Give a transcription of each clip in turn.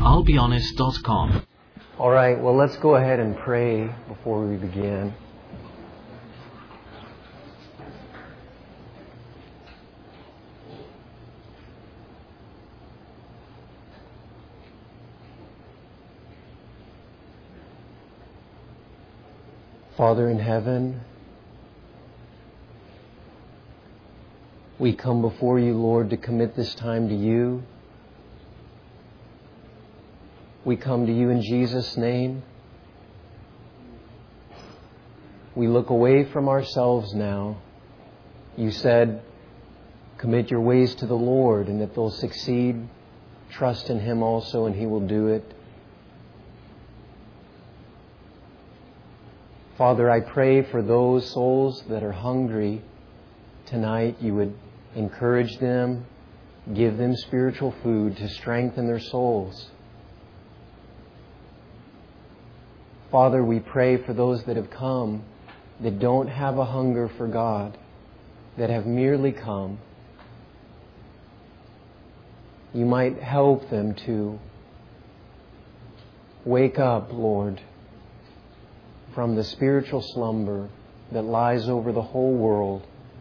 I'llBeHonest.com. All right, well, let's go ahead and pray before we begin. Father in heaven, we come before you, Lord, to commit this time to you. We come to you in Jesus' name. We look away from ourselves now. You said, commit your ways to the Lord, and that they'll succeed. Trust in Him also, and He will do it. Father, I pray for those souls that are hungry tonight. You would encourage them, give them spiritual food to strengthen their souls. Father, we pray for those that have come that don't have a hunger for God, that have merely come. You might help them to wake up, Lord, from the spiritual slumber that lies over the whole world.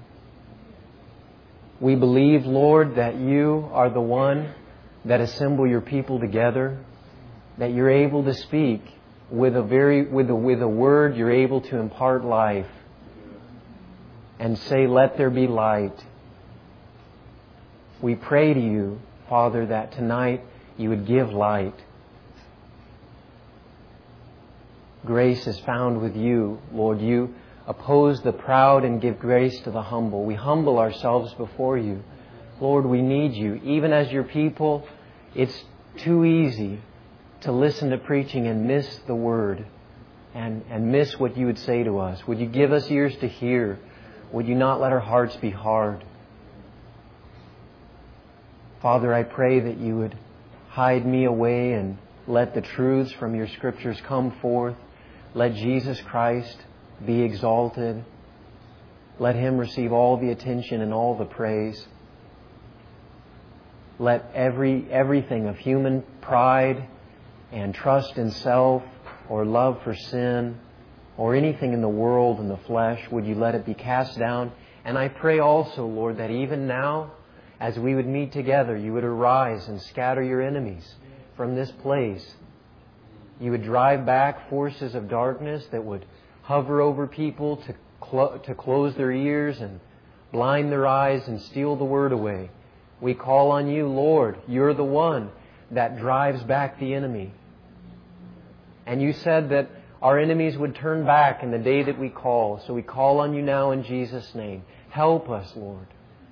We believe, Lord, that you are the one that assemble your people together, that you're able to speak with a word, you're able to impart life and say, let there be light. We pray to you, Father, that tonight you would give light. Grace is found with you, Lord. You oppose the proud and give grace to the humble. We humble ourselves before you. Lord, we need you. Even as your people, it's too easy to listen to preaching and miss the word and miss what you would say to us. Would you give us ears to hear? Would you not let our hearts be hard? Father, I pray that you would hide me away and let the truths from your Scriptures come forth. Let Jesus Christ be exalted. Let Him receive all the attention and all the praise. Let everything of human pride and trust in self or love for sin or anything in the world and the flesh, would you let it be cast down? And I pray also, Lord, that even now, as we would meet together, you would arise and scatter your enemies from this place. You would drive back forces of darkness that would hover over people to close their ears and blind their eyes and steal the word away. We call on you, Lord. You're the one that drives back the enemy. And you said that our enemies would turn back in the day that we call. So we call on you now in Jesus' name. Help us, Lord.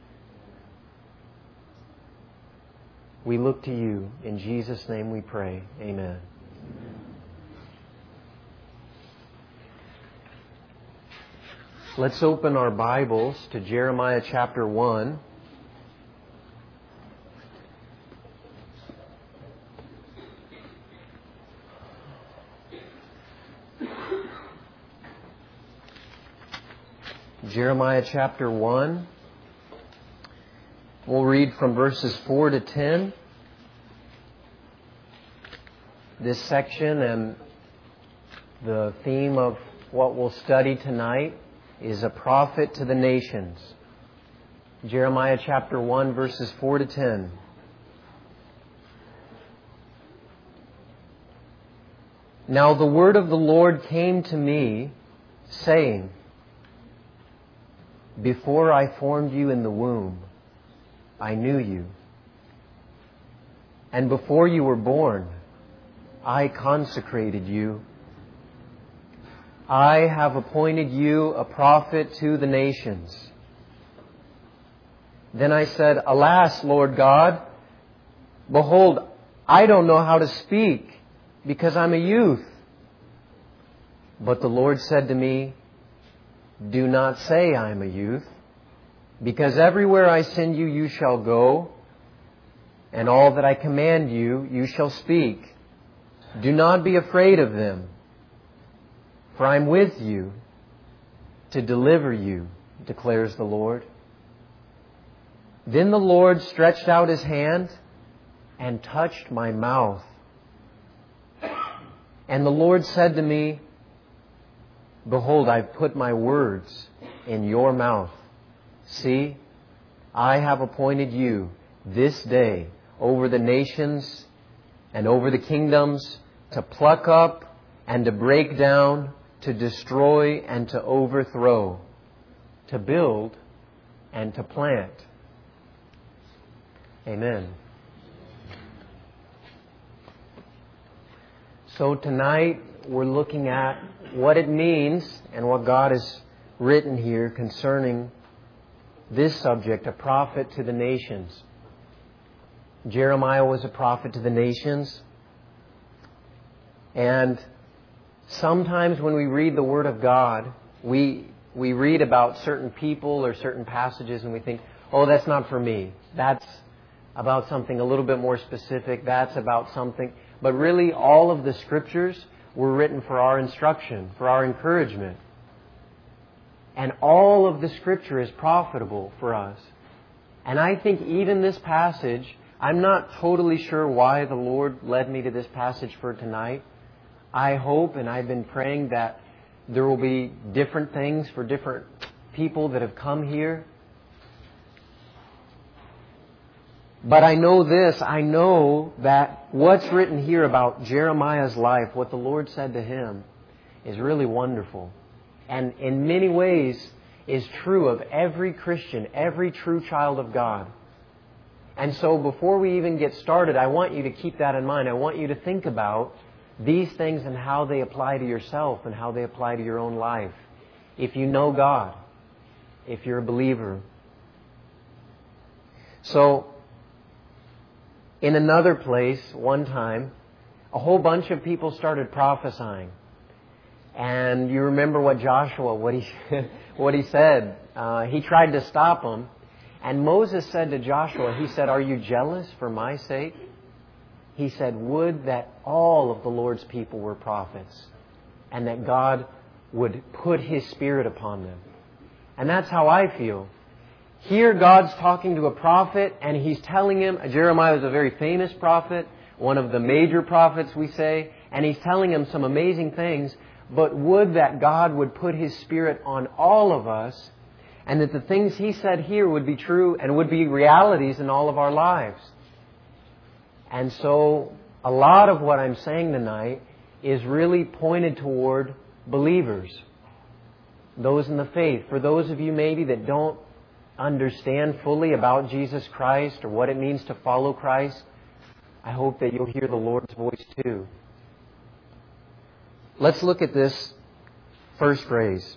We look to you. In Jesus' name we pray. Amen. Let's open our Bibles to Jeremiah chapter 1. Jeremiah chapter 1. We'll read from verses 4 to 10. This section and the theme of what we'll study tonight is a prophet to the nations. Jeremiah chapter 1, verses 4 to 10. Now the word of the Lord came to me, saying, before I formed you in the womb, I knew you. And before you were born, I consecrated you. I have appointed you a prophet to the nations. Then I said, alas, Lord God, behold, I don't know how to speak, because I'm a youth. But the Lord said to me, do not say I am a youth, because everywhere I send you, you shall go, and all that I command you, you shall speak. Do not be afraid of them, for I am with you to deliver you, declares the Lord. Then the Lord stretched out His hand and touched my mouth And the Lord said to me, Behold, I've put my words in your mouth. See, I have appointed you this day over the nations and over the kingdoms to pluck up and to break down, to destroy and to overthrow, to build and to plant. Amen. So tonight we're looking at what it means and what God has written here concerning this subject, a prophet to the nations. Jeremiah was a prophet to the nations. And sometimes when we read the Word of God, we read about certain people or certain passages and we think, oh, that's not for me. That's about something a little bit more specific. That's about something. But really, all of the Scriptures were written for our instruction, for our encouragement. And all of the Scripture is profitable for us. And I think even this passage, I'm not totally sure why the Lord led me to this passage for tonight. I hope, and I've been praying, that there will be different things for different people that have come here. But I know this, I know that what's written here about Jeremiah's life, what the Lord said to him, is really wonderful. And in many ways is true of every Christian, every true child of God. And so before we even get started, I want you to keep that in mind. I want you to think about these things and how they apply to yourself and how they apply to your own life. If you know God, if you're a believer. So, in another place, one time, a whole bunch of people started prophesying. And you remember what Joshua, what he said. He tried to stop them. And Moses said to Joshua, he said, "Are you jealous for my sake?" He said, "Would that all of the Lord's people were prophets, and that God would put His Spirit upon them." And that's how I feel. Here God's talking to a prophet, and He's telling him, Jeremiah was a very famous prophet, one of the major prophets we say, and He's telling him some amazing things, but would that God would put His Spirit on all of us, and that the things He said here would be true and would be realities in all of our lives. And so, a lot of what I'm saying tonight is really pointed toward believers, those in the faith. For those of you maybe that don't understand fully about Jesus Christ or what it means to follow Christ, I hope that you'll hear the Lord's voice too. Let's look at this first phrase.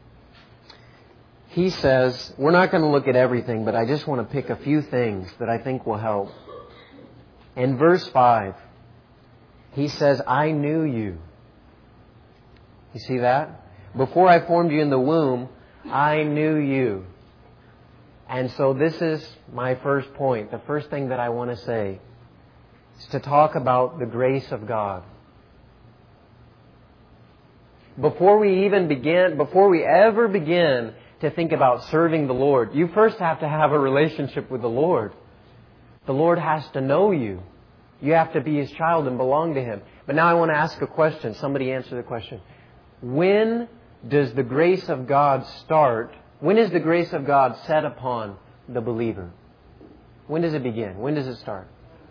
He says, we're not going to look at everything, but I just want to pick a few things that I think will help. In verse 5, he says, "I knew you." You see that? Before I formed you in the womb, I knew you. And so this is my first point. The first thing that I want to say is to talk about the grace of God. Before we ever begin to think about serving the Lord, you first have to have a relationship with the Lord. The Lord has to know you. You have to be His child and belong to Him. But now I want to ask a question. Somebody answer the question. When does the grace of God start? When is the grace of God set upon the believer? When does it begin? When does it start?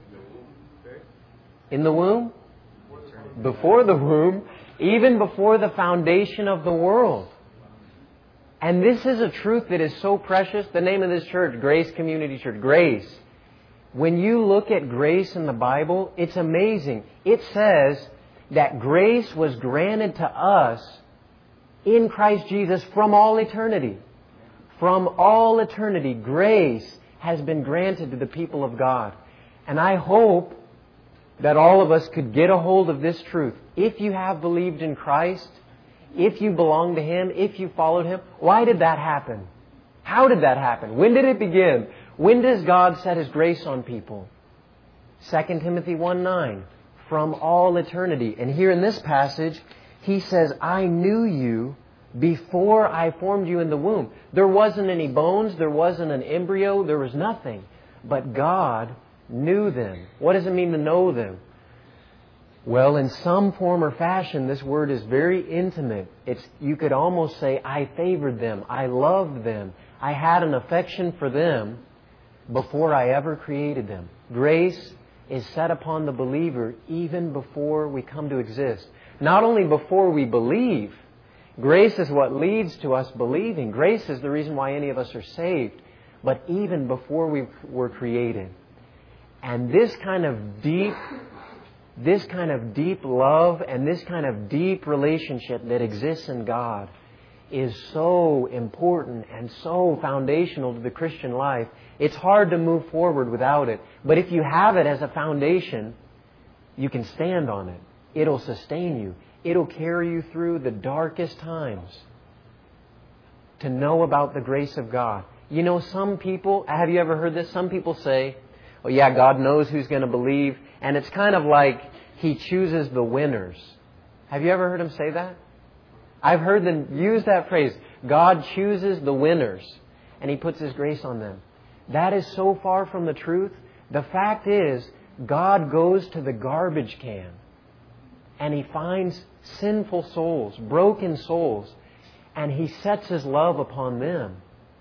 In the womb? Before the womb. Even before the foundation of the world. And this is a truth that is so precious. The name of this church, Grace Community Church. Grace. When you look at grace in the Bible, it's amazing. It says that grace was granted to us in Christ Jesus from all eternity. From all eternity, grace has been granted to the people of God. And I hope that all of us could get a hold of this truth. If you have believed in Christ, if you belong to Him, if you followed Him, why did that happen? How did that happen? When did it begin? When does God set His grace on people? 2 Timothy 1:9, from all eternity. And here in this passage, he says, "I knew you before I formed you in the womb." There wasn't any bones, there wasn't an embryo, there was nothing. But God knew them. What does it mean to know them? Well, in some form or fashion, this word is very intimate. You could almost say, I favored them. I loved them. I had an affection for them before I ever created them. Grace is set upon the believer even before we come to exist. Not only before we believe. Grace is what leads to us believing. Grace is the reason why any of us are saved. But even before we were created. And this kind of deep love and this kind of deep relationship that exists in God is so important and so foundational to the Christian life. It's hard to move forward without it. But if you have it as a foundation, you can stand on it. It'll sustain you. It'll carry you through the darkest times. To know about the grace of God. You know, some people, have you ever heard this? Some people say, oh yeah, God knows who's going to believe. And it's kind of like He chooses the winners. Have you ever heard them say that? I've heard them use that phrase. God chooses the winners. And He puts His grace on them. That is so far from the truth. The fact is, God goes to the garbage can. And He finds sinful souls, broken souls. And He sets His love upon them.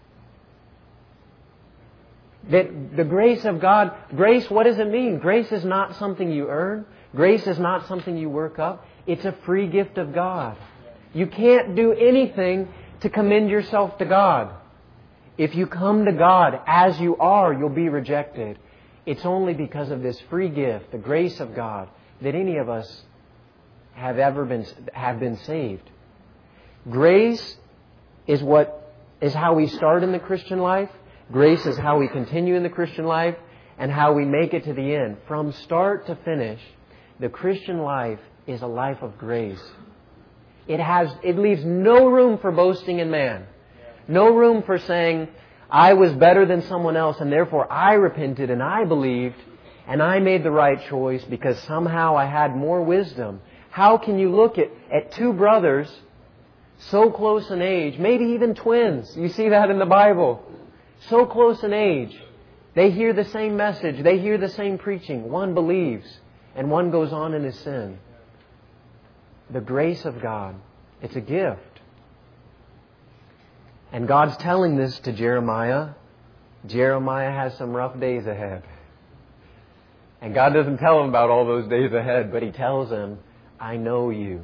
That the grace of God, grace, what does it mean? Grace is not something you earn. Grace is not something you work up. It's a free gift of God. You can't do anything to commend yourself to God. If you come to God as you are, you'll be rejected. It's only because of this free gift, the grace of God, that any of us have been saved. Grace is how we start in the Christian life. Grace is how we continue in the Christian life and how we make it to the end. From start to finish, the Christian life is a life of grace. It leaves no room for boasting in man. No room for saying, I was better than someone else and therefore I repented and I believed and I made the right choice because somehow I had more wisdom. How can you look at two brothers so close in age, maybe even twins? You see that in the Bible. So close in age. They hear the same message. They hear the same preaching. One believes and one goes on in his sin. The grace of God. It's a gift. And God's telling this to Jeremiah. Jeremiah has some rough days ahead. And God doesn't tell him about all those days ahead, but He tells him, I know you.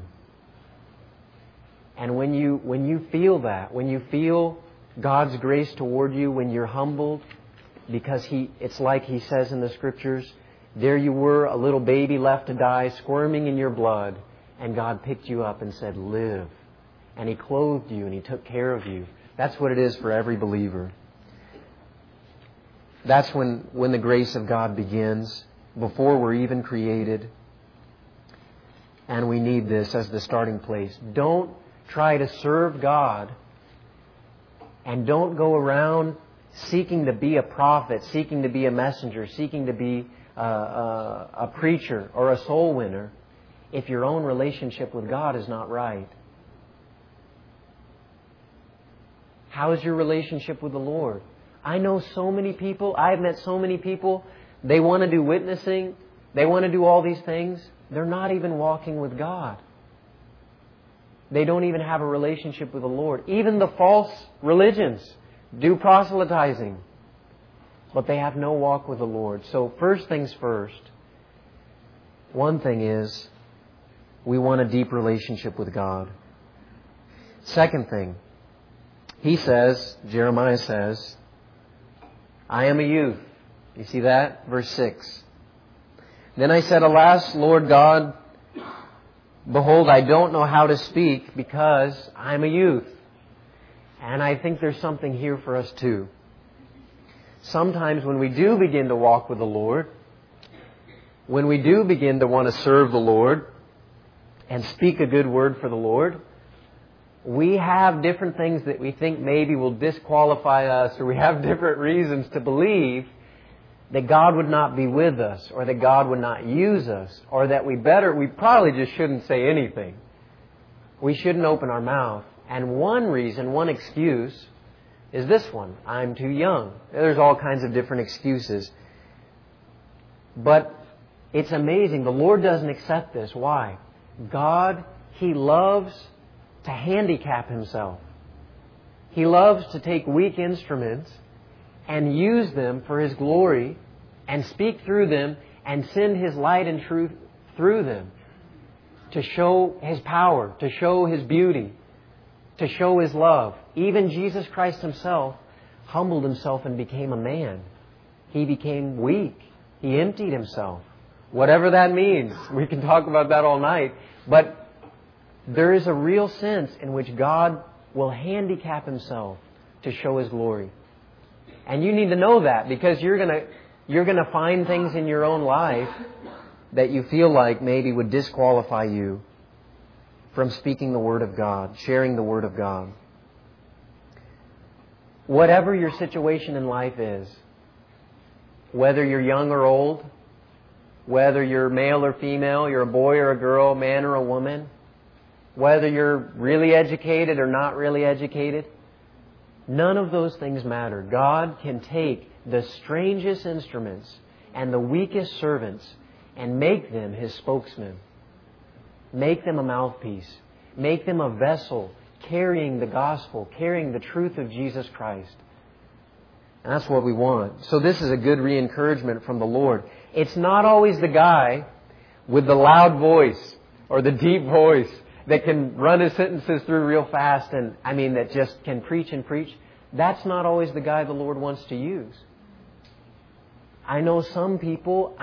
And when you feel that, when you feel God's grace toward you, when you're humbled, because it's like He says in the Scriptures, there you were, a little baby left to die, squirming in your blood, and God picked you up and said, live. And He clothed you and He took care of you. That's what it is for every believer. That's when the grace of God begins, before we're even created. And we need this as the starting place. Don't try to serve God and don't go around seeking to be a prophet, seeking to be a messenger, seeking to be a preacher or a soul winner if your own relationship with God is not right. How is your relationship with the Lord? I know so many people, I've met so many people, they want to do witnessing, they want to do all these things. They're not even walking with God. They don't even have a relationship with the Lord. Even the false religions do proselytizing, but they have no walk with the Lord. So first things first, one thing is we want a deep relationship with God. Second thing, Jeremiah says, I am a youth. You see that? Verse 6. Then I said, alas, Lord God, behold, I don't know how to speak because I'm a youth. And I think there's something here for us too. Sometimes when we do begin to walk with the Lord, when we do begin to want to serve the Lord and speak a good word for the Lord, we have different things that we think maybe will disqualify us, or we have different reasons to believe that God would not be with us, or that God would not use us, or that we probably just shouldn't say anything. We shouldn't open our mouth. And one reason, one excuse, is this one. I'm too young. There's all kinds of different excuses. But It's amazing. The Lord doesn't accept this. Why? God, He loves to handicap Himself. He loves to take weak instruments and use them for His glory and speak through them and send His light and truth through them to show His power, to show His beauty, to show His love. Even Jesus Christ Himself humbled Himself and became a man. He became weak. He emptied Himself. Whatever that means. We can talk about that all night. But there is a real sense in which God will handicap Himself to show His glory. And you need to know that, because you're going to find things in your own life that you feel like maybe would disqualify you from speaking the Word of God, sharing the Word of God. Whatever your situation in life is, whether you're young or old, whether you're male or female, you're a boy or a girl, man or a woman, whether you're really educated or not really educated, none of those things matter. God can take the strangest instruments and the weakest servants and make them His spokesmen. Make them a mouthpiece. Make them a vessel carrying the gospel, carrying the truth of Jesus Christ. And that's what we want. So this is a good re-encouragement from the Lord. It's not always the guy with the loud voice or the deep voice that can run his sentences through real fast and, that just can preach and preach. That's not always the guy the Lord wants to use. I know some people,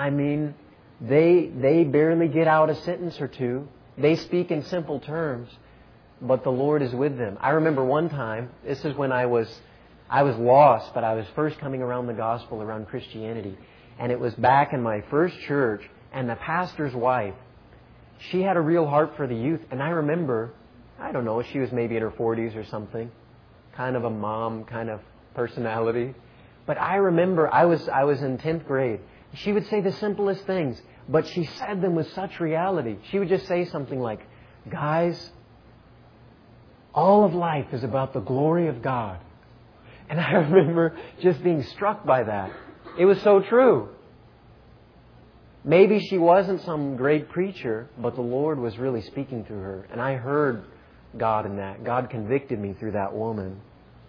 they barely get out a sentence or two. They speak in simple terms, but the Lord is with them. I remember one time, this is when I was lost, but I was first coming around the gospel, around Christianity. And it was back in my first church, and the pastor's wife, she had a real heart for the youth. And I remember, she was maybe in her 40s or something, kind of a mom kind of personality. But I remember I was in 10th grade. She would say the simplest things, but she said them with such reality. She would just say something like, guys, all of life is about the glory of God. And I remember just being struck by that. It was so true. Maybe she wasn't some great preacher, but the Lord was really speaking through her. And I heard God in that. God convicted me through that woman.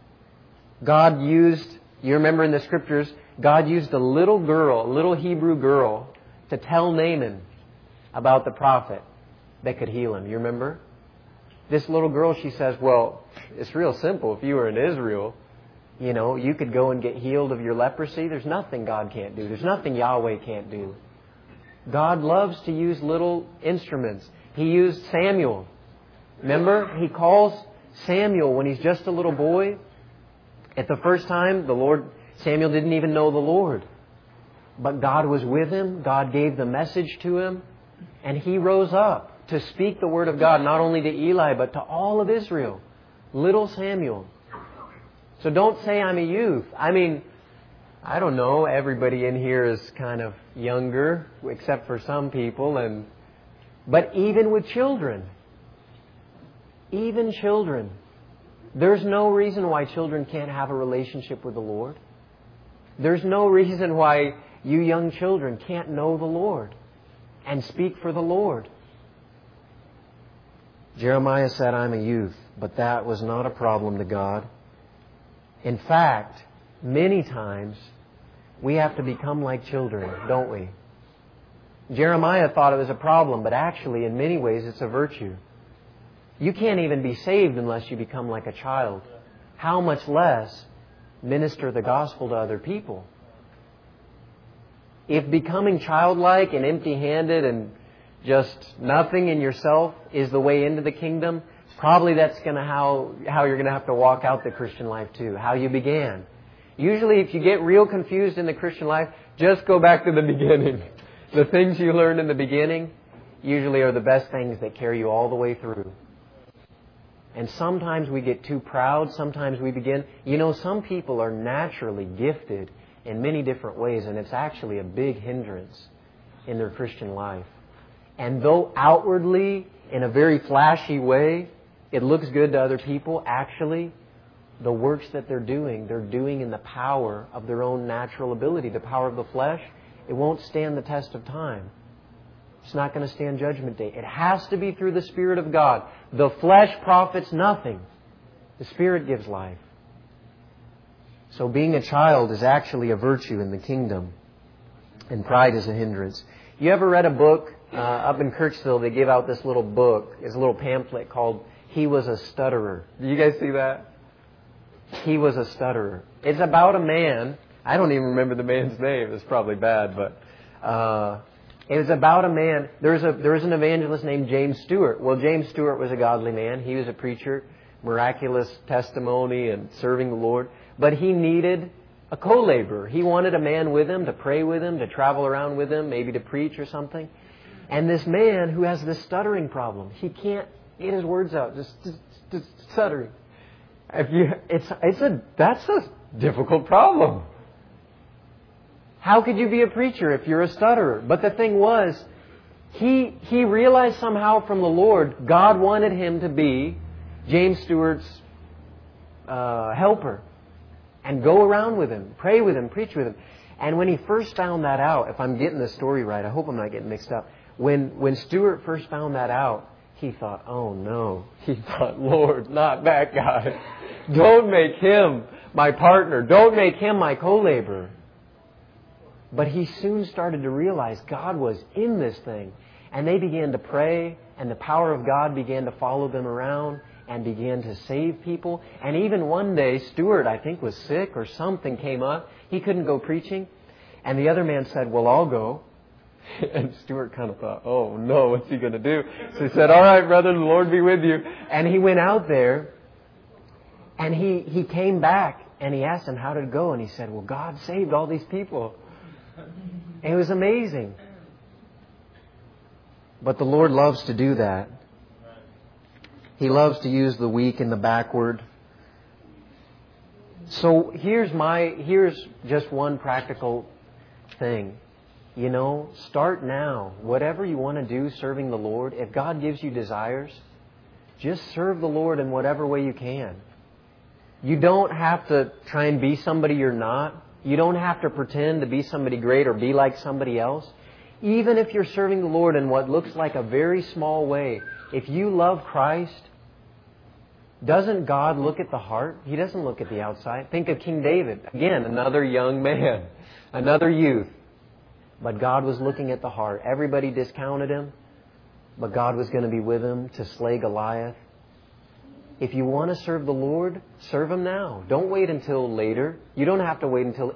God used, you remember in the Scriptures, God used a little girl, a little Hebrew girl, to tell Naaman about the prophet that could heal him. You remember? This little girl, she says, well, it's real simple. If you were in Israel, you could go and get healed of your leprosy. There's nothing God can't do. There's nothing Yahweh can't do. God loves to use little instruments. He used Samuel. Remember? He calls Samuel when he's just a little boy. At the first time, Samuel didn't even know the Lord. But God was with him. God gave the message to him. And he rose up to speak the Word of God, not only to Eli, but to all of Israel. Little Samuel. So don't say I'm a youth. I don't know. Everybody in here is kind of younger, except for some people. But even with children, there's no reason why children can't have a relationship with the Lord. There's no reason why you young children can't know the Lord and speak for the Lord. Jeremiah said, I'm a youth, but that was not a problem to God. In fact, many times we have to become like children, don't we? Jeremiah thought it was a problem, but actually in many ways it's a virtue. You can't even be saved unless you become like a child. How much less minister the gospel to other people? If becoming childlike and empty-handed and just nothing in yourself is the way into the kingdom, probably that's how you're going to have to walk out the Christian life too, how you began. Usually if you get real confused in the Christian life, just go back to the beginning. The things you learned in the beginning usually are the best things that carry you all the way through. And sometimes we get too proud. Sometimes we begin... some people are naturally gifted in many different ways, and it's actually a big hindrance in their Christian life. And though outwardly, in a very flashy way, it looks good to other people, actually, the works that they're doing in the power of their own natural ability. The power of the flesh, it won't stand the test of time. It's not going to stand Judgment Day. It has to be through the Spirit of God. The flesh profits nothing. The Spirit gives life. So being a child is actually a virtue in the kingdom. And pride is a hindrance. You ever read a book? Up in Kirksville, they give out this little book. It's a little pamphlet called He Was a Stutterer. Do you guys see that? He Was a Stutterer. It's about a man. I don't even remember the man's name. It's probably bad, but it was about a man. There was an evangelist named James Stewart. Well, James Stewart was a godly man. He was a preacher, miraculous testimony and serving the Lord. But he needed a co-laborer. He wanted a man with him to pray with him, to travel around with him, maybe to preach or something. And this man who has this stuttering problem, he can't get his words out, just stuttering. That's a difficult problem. How could you be a preacher if you're a stutterer? But the thing was, he realized somehow from the Lord, God wanted him to be James Stewart's helper. And go around with him, pray with him, preach with him. And when he first found that out, if I'm getting the story right, I hope I'm not getting mixed up. When Stewart first found that out, he thought, oh no. He thought, Lord, not that guy. Don't make him my partner. Don't make him my co-laborer. But he soon started to realize God was in this thing. And they began to pray, and the power of God began to follow them around and began to save people. And even one day, Stewart, I think, was sick or something came up. He couldn't go preaching. And the other man said, well, I'll go. And Stewart kind of thought, oh no, what's he going to do? So he said, all right, brother, the Lord be with you. And he went out there and he came back and he asked him, how did it go? And he said, well, God saved all these people. And it was amazing. But the Lord loves to do that. He loves to use the weak and the backward. So here's just one practical thing. You know, start now. Whatever you want to do serving the Lord, if God gives you desires, just serve the Lord in whatever way you can. You don't have to try and be somebody you're not. You don't have to pretend to be somebody great or be like somebody else. Even if you're serving the Lord in what looks like a very small way, if you love Christ, doesn't God look at the heart? He doesn't look at the outside. Think of King David. Again, another young man, another youth. But God was looking at the heart. Everybody discounted him, but God was going to be with him to slay Goliath. If you want to serve the Lord, serve Him now. Don't wait until later. You don't have to wait until...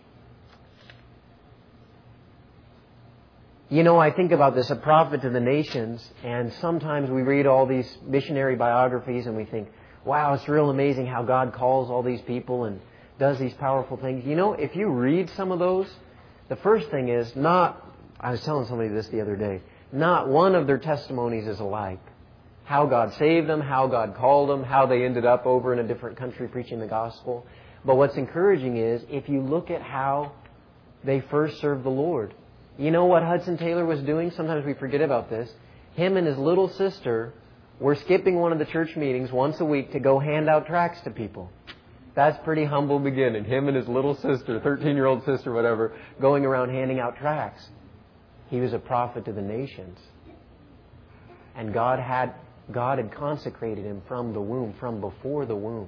You know, I think about this, a prophet to the nations, and sometimes we read all these missionary biographies and we think, wow, it's real amazing how God calls all these people and does these powerful things. You know, if you read some of those, the first thing is I was telling somebody this the other day, not one of their testimonies is alike. How God saved them, how God called them, how they ended up over in a different country preaching the gospel. But what's encouraging is if you look at how they first served the Lord. You know what Hudson Taylor was doing? Sometimes we forget about this. Him and his little sister were skipping one of the church meetings once a week to go hand out tracts to people. That's pretty humble beginning. Him and his little sister, 13-year-old sister, whatever, going around handing out tracts. He was a prophet to the nations. And God had consecrated him from the womb, from before the womb.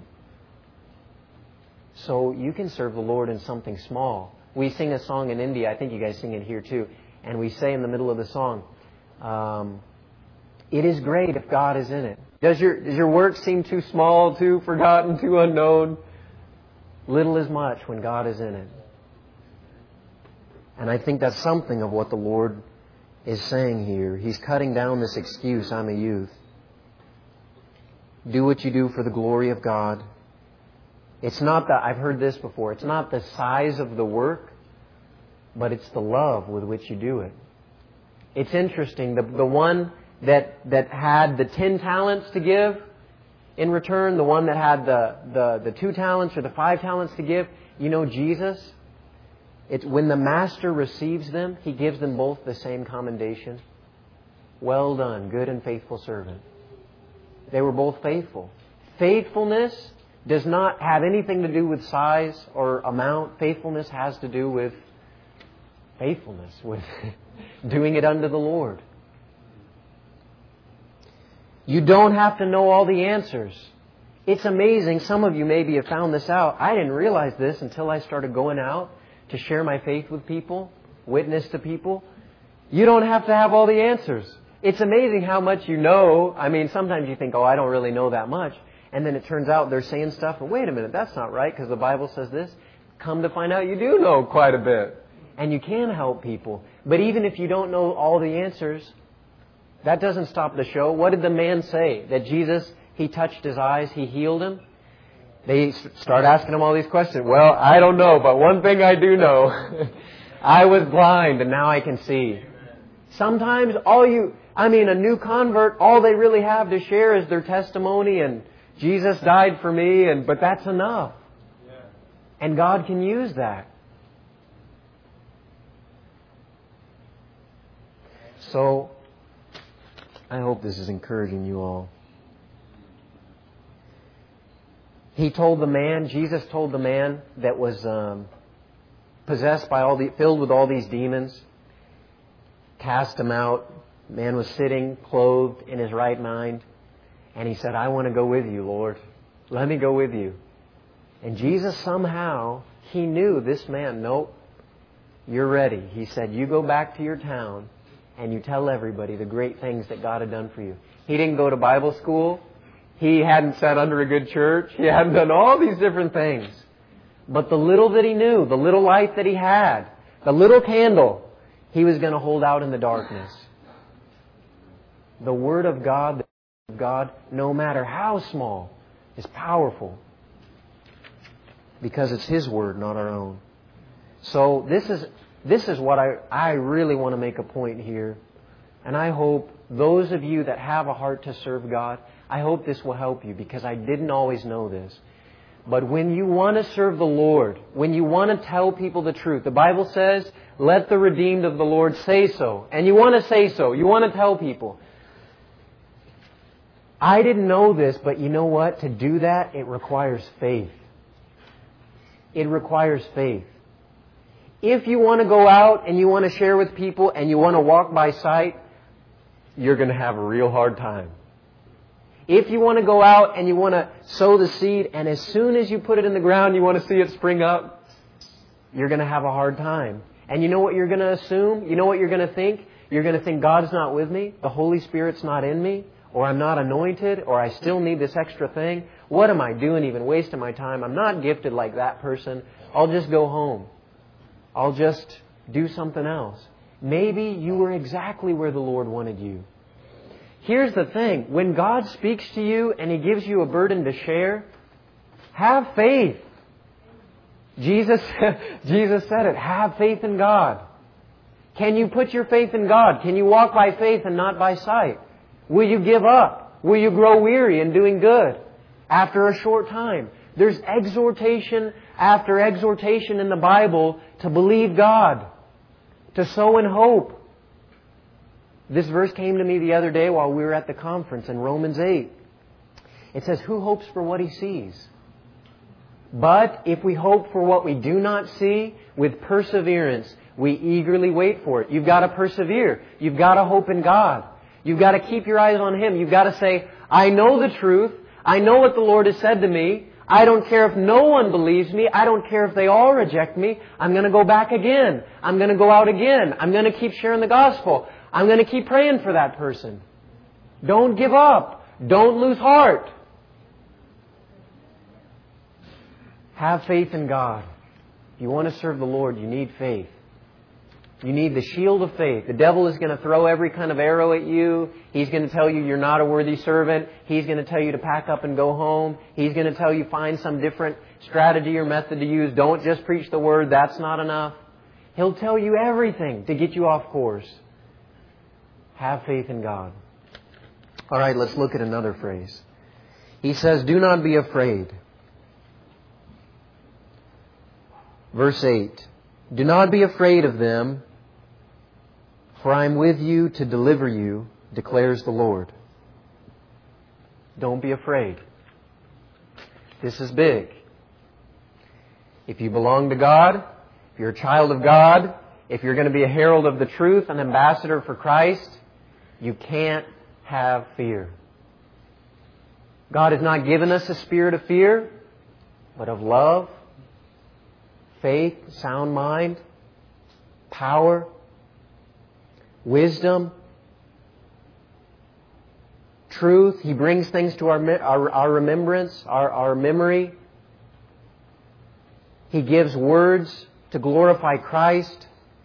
So you can serve the Lord in something small. We sing a song in India, I think you guys sing it here too, and we say in the middle of the song, it is great if God is in it. Does your work seem too small, too forgotten, too unknown? Little is much when God is in it. And I think that's something of what the Lord is saying here. He's cutting down this excuse, I'm a youth. Do what you do for the glory of God. It's not that, I've heard this before, it's not the size of the work, but it's the love with which you do it. It's interesting, the one that had the 10 talents to give in return, the one that had the 2 talents or the 5 talents to give, you know, Jesus, it's when the master receives them, He gives them both the same commendation. Well done, good and faithful servant. They were both faithful. Faithfulness does not have anything to do with size or amount. Faithfulness has to do with faithfulness, with doing it unto the Lord. You don't have to know all the answers. It's amazing. Some of you maybe have found this out. I didn't realize this until I started going out to share my faith with people, witness to people. You don't have to have all the answers. It's amazing how much you know. I mean, sometimes you think, oh, I don't really know that much. And then it turns out they're saying stuff, and wait a minute, that's not right because the Bible says this. Come to find out you do know quite a bit. And you can help people. But even if you don't know all the answers, that doesn't stop the show. What did the man say? That Jesus, He touched his eyes, He healed him? They start asking him all these questions. Well, I don't know, but one thing I do know. I was blind and now I can see. Sometimes a new convert, all they really have to share is their testimony and Jesus died for me, but that's enough. And God can use that. So, I hope this is encouraging you all. Jesus told the man that was possessed by filled with all these demons, cast him out. Man was sitting, clothed in his right mind. And he said, I want to go with you, Lord. Let me go with you. And Jesus somehow, He knew this man, nope, you're ready. He said, you go back to your town and you tell everybody the great things that God had done for you. He didn't go to Bible school. He hadn't sat under a good church. He hadn't done all these different things. But the little that he knew, the little light that he had, the little candle, he was going to hold out in the darkness. The Word of God, no matter how small, is powerful. Because it's His Word, not our own. So this is what I really want to make a point here. And I hope those of you that have a heart to serve God, I hope this will help you because I didn't always know this. But when you want to serve the Lord, when you want to tell people the truth, the Bible says, let the redeemed of the Lord say so. And you want to say so. You want to tell people. I didn't know this, but you know what? To do that, it requires faith. It requires faith. If you want to go out and you want to share with people and you want to walk by sight, you're going to have a real hard time. If you want to go out and you want to sow the seed and as soon as you put it in the ground you want to see it spring up, you're going to have a hard time. And you know what you're going to assume? You know what you're going to think? You're going to think God's not with me, the Holy Spirit's not in me, or I'm not anointed, or I still need this extra thing. What am I doing even wasting my time? I'm not gifted like that person. I'll just go home. I'll just do something else. Maybe you were exactly where the Lord wanted you. Here's the thing. When God speaks to you and He gives you a burden to share, have faith. Jesus said it. Have faith in God. Can you put your faith in God? Can you walk by faith and not by sight? Will you give up? Will you grow weary in doing good after a short time? There's exhortation after exhortation in the Bible to believe God, to sow in hope. This verse came to me the other day while we were at the conference in Romans 8. It says, who hopes for what he sees? But if we hope for what we do not see, with perseverance, we eagerly wait for it. You've got to persevere. You've got to hope in God. You've got to keep your eyes on Him. You've got to say, I know the truth. I know what the Lord has said to me. I don't care if no one believes me. I don't care if they all reject me. I'm going to go back again. I'm going to go out again. I'm going to keep sharing the gospel. I'm going to keep praying for that person. Don't give up. Don't lose heart. Have faith in God. If you want to serve the Lord, you need faith. You need the shield of faith. The devil is going to throw every kind of arrow at you. He's going to tell you you're not a worthy servant. He's going to tell you to pack up and go home. He's going to tell you find some different strategy or method to use. Don't just preach the Word. That's not enough. He'll tell you everything to get you off course. Have faith in God. All right, let's look at another phrase. He says, do not be afraid. Verse 8. Do not be afraid of them, for I am with you to deliver you, declares the Lord. Don't be afraid. This is big. If you belong to God, if you're a child of God, if you're going to be a herald of the truth, an ambassador for Christ, you can't have fear. God has not given us a spirit of fear, but of love, faith, sound mind, power, wisdom, truth. He brings things to our remembrance, our memory. He gives words to glorify Christ.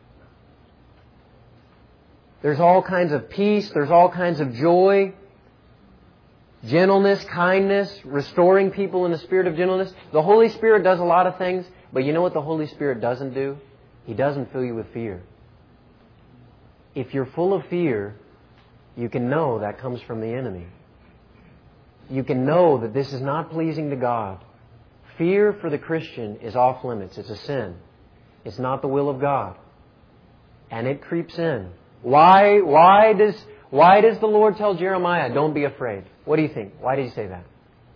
There's all kinds of peace. There's all kinds of joy, gentleness, kindness, restoring people in the spirit of gentleness. The Holy Spirit does a lot of things, but you know what the Holy Spirit doesn't do? He doesn't fill you with fear. If you're full of fear, you can know that comes from the enemy. You can know that this is not pleasing to God. Fear for the Christian is off limits. It's a sin. It's not the will of God. And it creeps in. Why does the Lord tell Jeremiah, don't be afraid? What do you think? Why did He say that?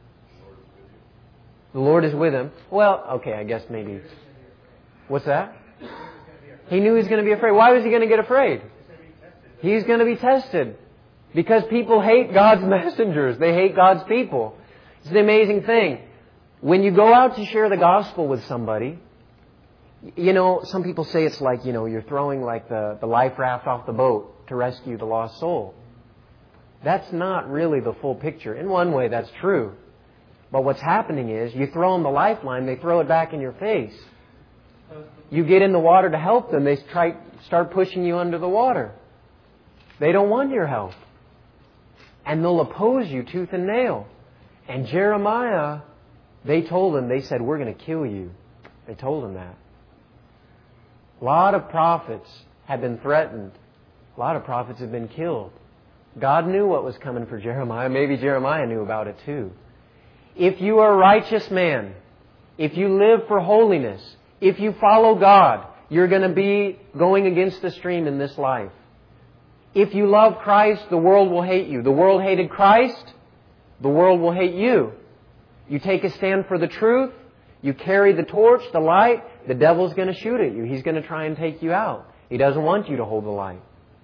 The Lord is with him. Well, okay, I guess maybe. What's that? He knew he was going to be afraid. Why was he going to get afraid? He's going to be tested. Because people hate God's messengers. They hate God's people. It's an amazing thing. When you go out to share the gospel with somebody, you know, some people say it's like, you know, you're throwing like the life raft off the boat to rescue the lost soul. That's not really the full picture. In one way, that's true. But what's happening is, you throw them the lifeline, they throw it back in your face. You get in the water to help them, they start pushing you under the water. They don't want your help. And they'll oppose you tooth and nail. And Jeremiah, they told him, they said, we're going to kill you. They told him that. A lot of prophets have been threatened. A lot of prophets have been killed. God knew what was coming for Jeremiah. Maybe Jeremiah knew about it too. If you are a righteous man, if you live for holiness, if you follow God, you're going to be going against the stream in this life. If you love Christ, the world will hate you. The world hated Christ, the world will hate you. You take a stand for the truth, you carry the torch, the light, the devil's going to shoot at you. He's going to try and take you out. He doesn't want you to hold the light.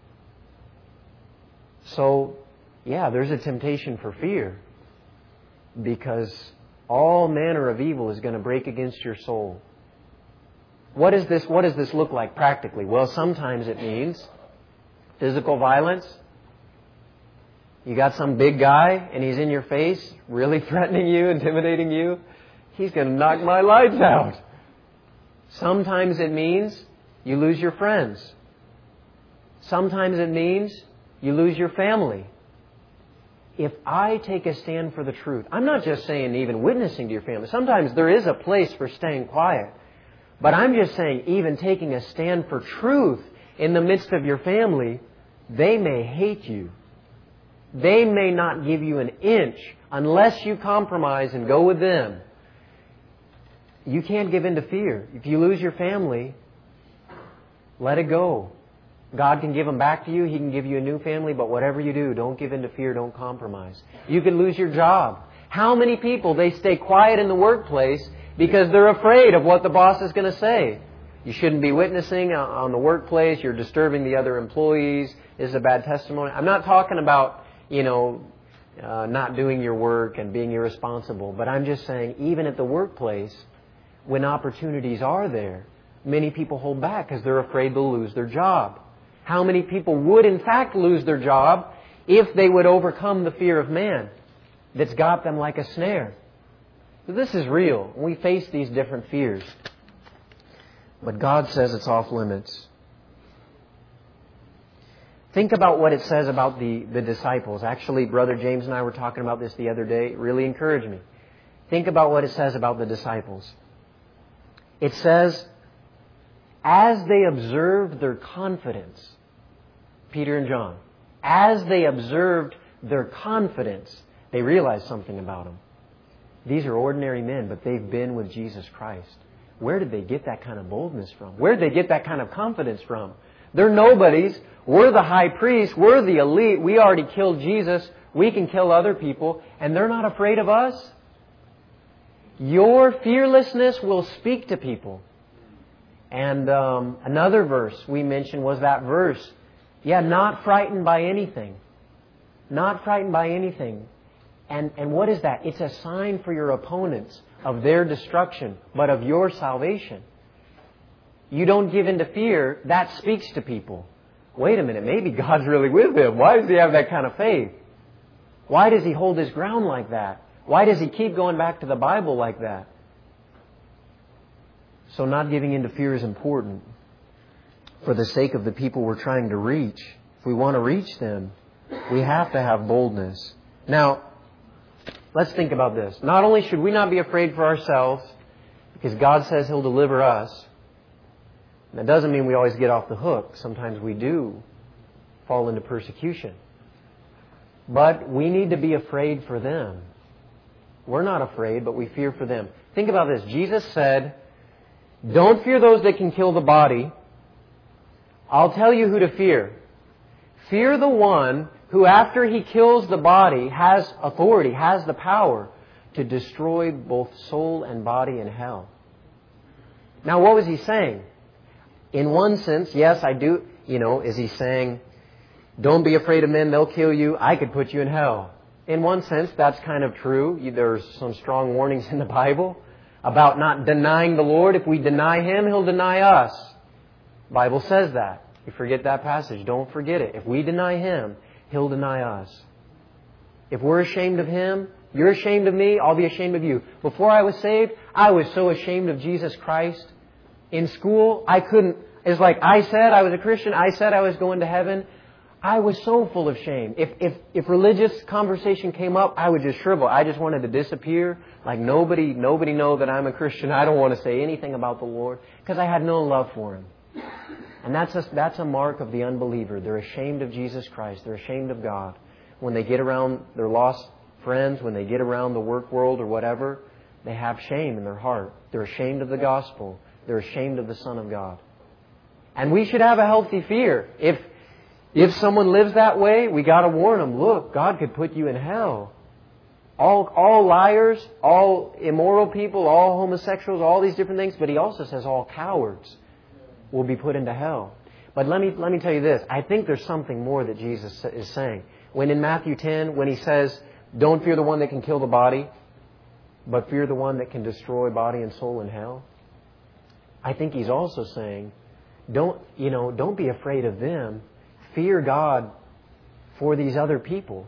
So, yeah, there's a temptation for fear. Because all manner of evil is going to break against your soul. What does this look like practically? Well, sometimes it means physical violence. You got some big guy and he's in your face, really threatening you, intimidating you. He's going to knock my lights out. Sometimes it means you lose your friends. Sometimes it means you lose your family. If I take a stand for the truth, I'm not just saying even witnessing to your family. Sometimes there is a place for staying quiet. But I'm just saying even taking a stand for truth in the midst of your family, they may hate you. They may not give you an inch unless you compromise and go with them. You can't give in to fear. If you lose your family, let it go. God can give them back to you. He can give you a new family. But whatever you do, don't give in to fear. Don't compromise. You could lose your job. How many people, they stay quiet in the workplace because they're afraid of what the boss is going to say? You shouldn't be witnessing on the workplace. You're disturbing the other employees. This is a bad testimony. I'm not talking about, not doing your work and being irresponsible. But I'm just saying, even at the workplace, when opportunities are there, many people hold back because they're afraid they'll lose their job. How many people would in fact lose their job if they would overcome the fear of man that's got them like a snare? So this is real. We face these different fears. But God says it's off limits. Think about what it says about the disciples. Actually, Brother James and I were talking about this the other day. It really encouraged me. Think about what it says about the disciples. It says, as they observed their confidence, Peter and John, as they observed their confidence, they realized something about them. These are ordinary men, but they've been with Jesus Christ. Where did they get that kind of boldness from? Where did they get that kind of confidence from? They're nobodies. We're the high priest. We're the elite. We already killed Jesus. We can kill other people, and they're not afraid of us. Your fearlessness will speak to people. And another verse we mentioned was that verse. Yeah, not frightened by anything. Not frightened by anything. And what is that? It's a sign for your opponents of their destruction, but of your salvation. You don't give in to fear. That speaks to people. Wait a minute, maybe God's really with him. Why does he have that kind of faith? Why does he hold his ground like that? Why does he keep going back to the Bible like that? So not giving in to fear is important for the sake of the people we're trying to reach. If we want to reach them, we have to have boldness. Now, let's think about this. Not only should we not be afraid for ourselves, because God says He'll deliver us. That doesn't mean we always get off the hook. Sometimes we do fall into persecution. But we need to be afraid for them. We're not afraid, but we fear for them. Think about this. Jesus said, don't fear those that can kill the body. I'll tell you who to fear. Fear the one who, after he kills the body, has authority, has the power to destroy both soul and body in hell. Now, what was he saying? In one sense, yes, I do. Is he saying, don't be afraid of men, they'll kill you, I could put you in hell? In one sense, that's kind of true. There's some strong warnings in the Bible about not denying the Lord. If we deny Him, He'll deny us. The Bible says that. You forget that passage. Don't forget it. If we deny Him, He'll deny us. If we're ashamed of Him, you're ashamed of me, I'll be ashamed of you. Before I was saved, I was so ashamed of Jesus Christ. In school, I couldn't. It's like I said I was a Christian. I said I was going to heaven. I was so full of shame. If religious conversation came up, I would just shrivel. I just wanted to disappear. Like nobody know that I'm a Christian. I don't want to say anything about the Lord because I had no love for Him. And that's a mark of the unbeliever. They're ashamed of Jesus Christ. They're ashamed of God. When they get around their lost friends, when they get around the work world or whatever, they have shame in their heart. They're ashamed of the gospel. They're ashamed of the Son of God. And we should have a healthy fear. If someone lives that way, we got to warn them, look, God could put you in hell. All liars, all immoral people, all homosexuals, all these different things, but He also says all cowards will be put into hell. But let me tell you this. I think there's something more that Jesus is saying. When in Matthew 10, when He says, don't fear the one that can kill the body, but fear the one that can destroy body and soul in hell. I think He's also saying, don't be afraid of them. Fear God for these other people.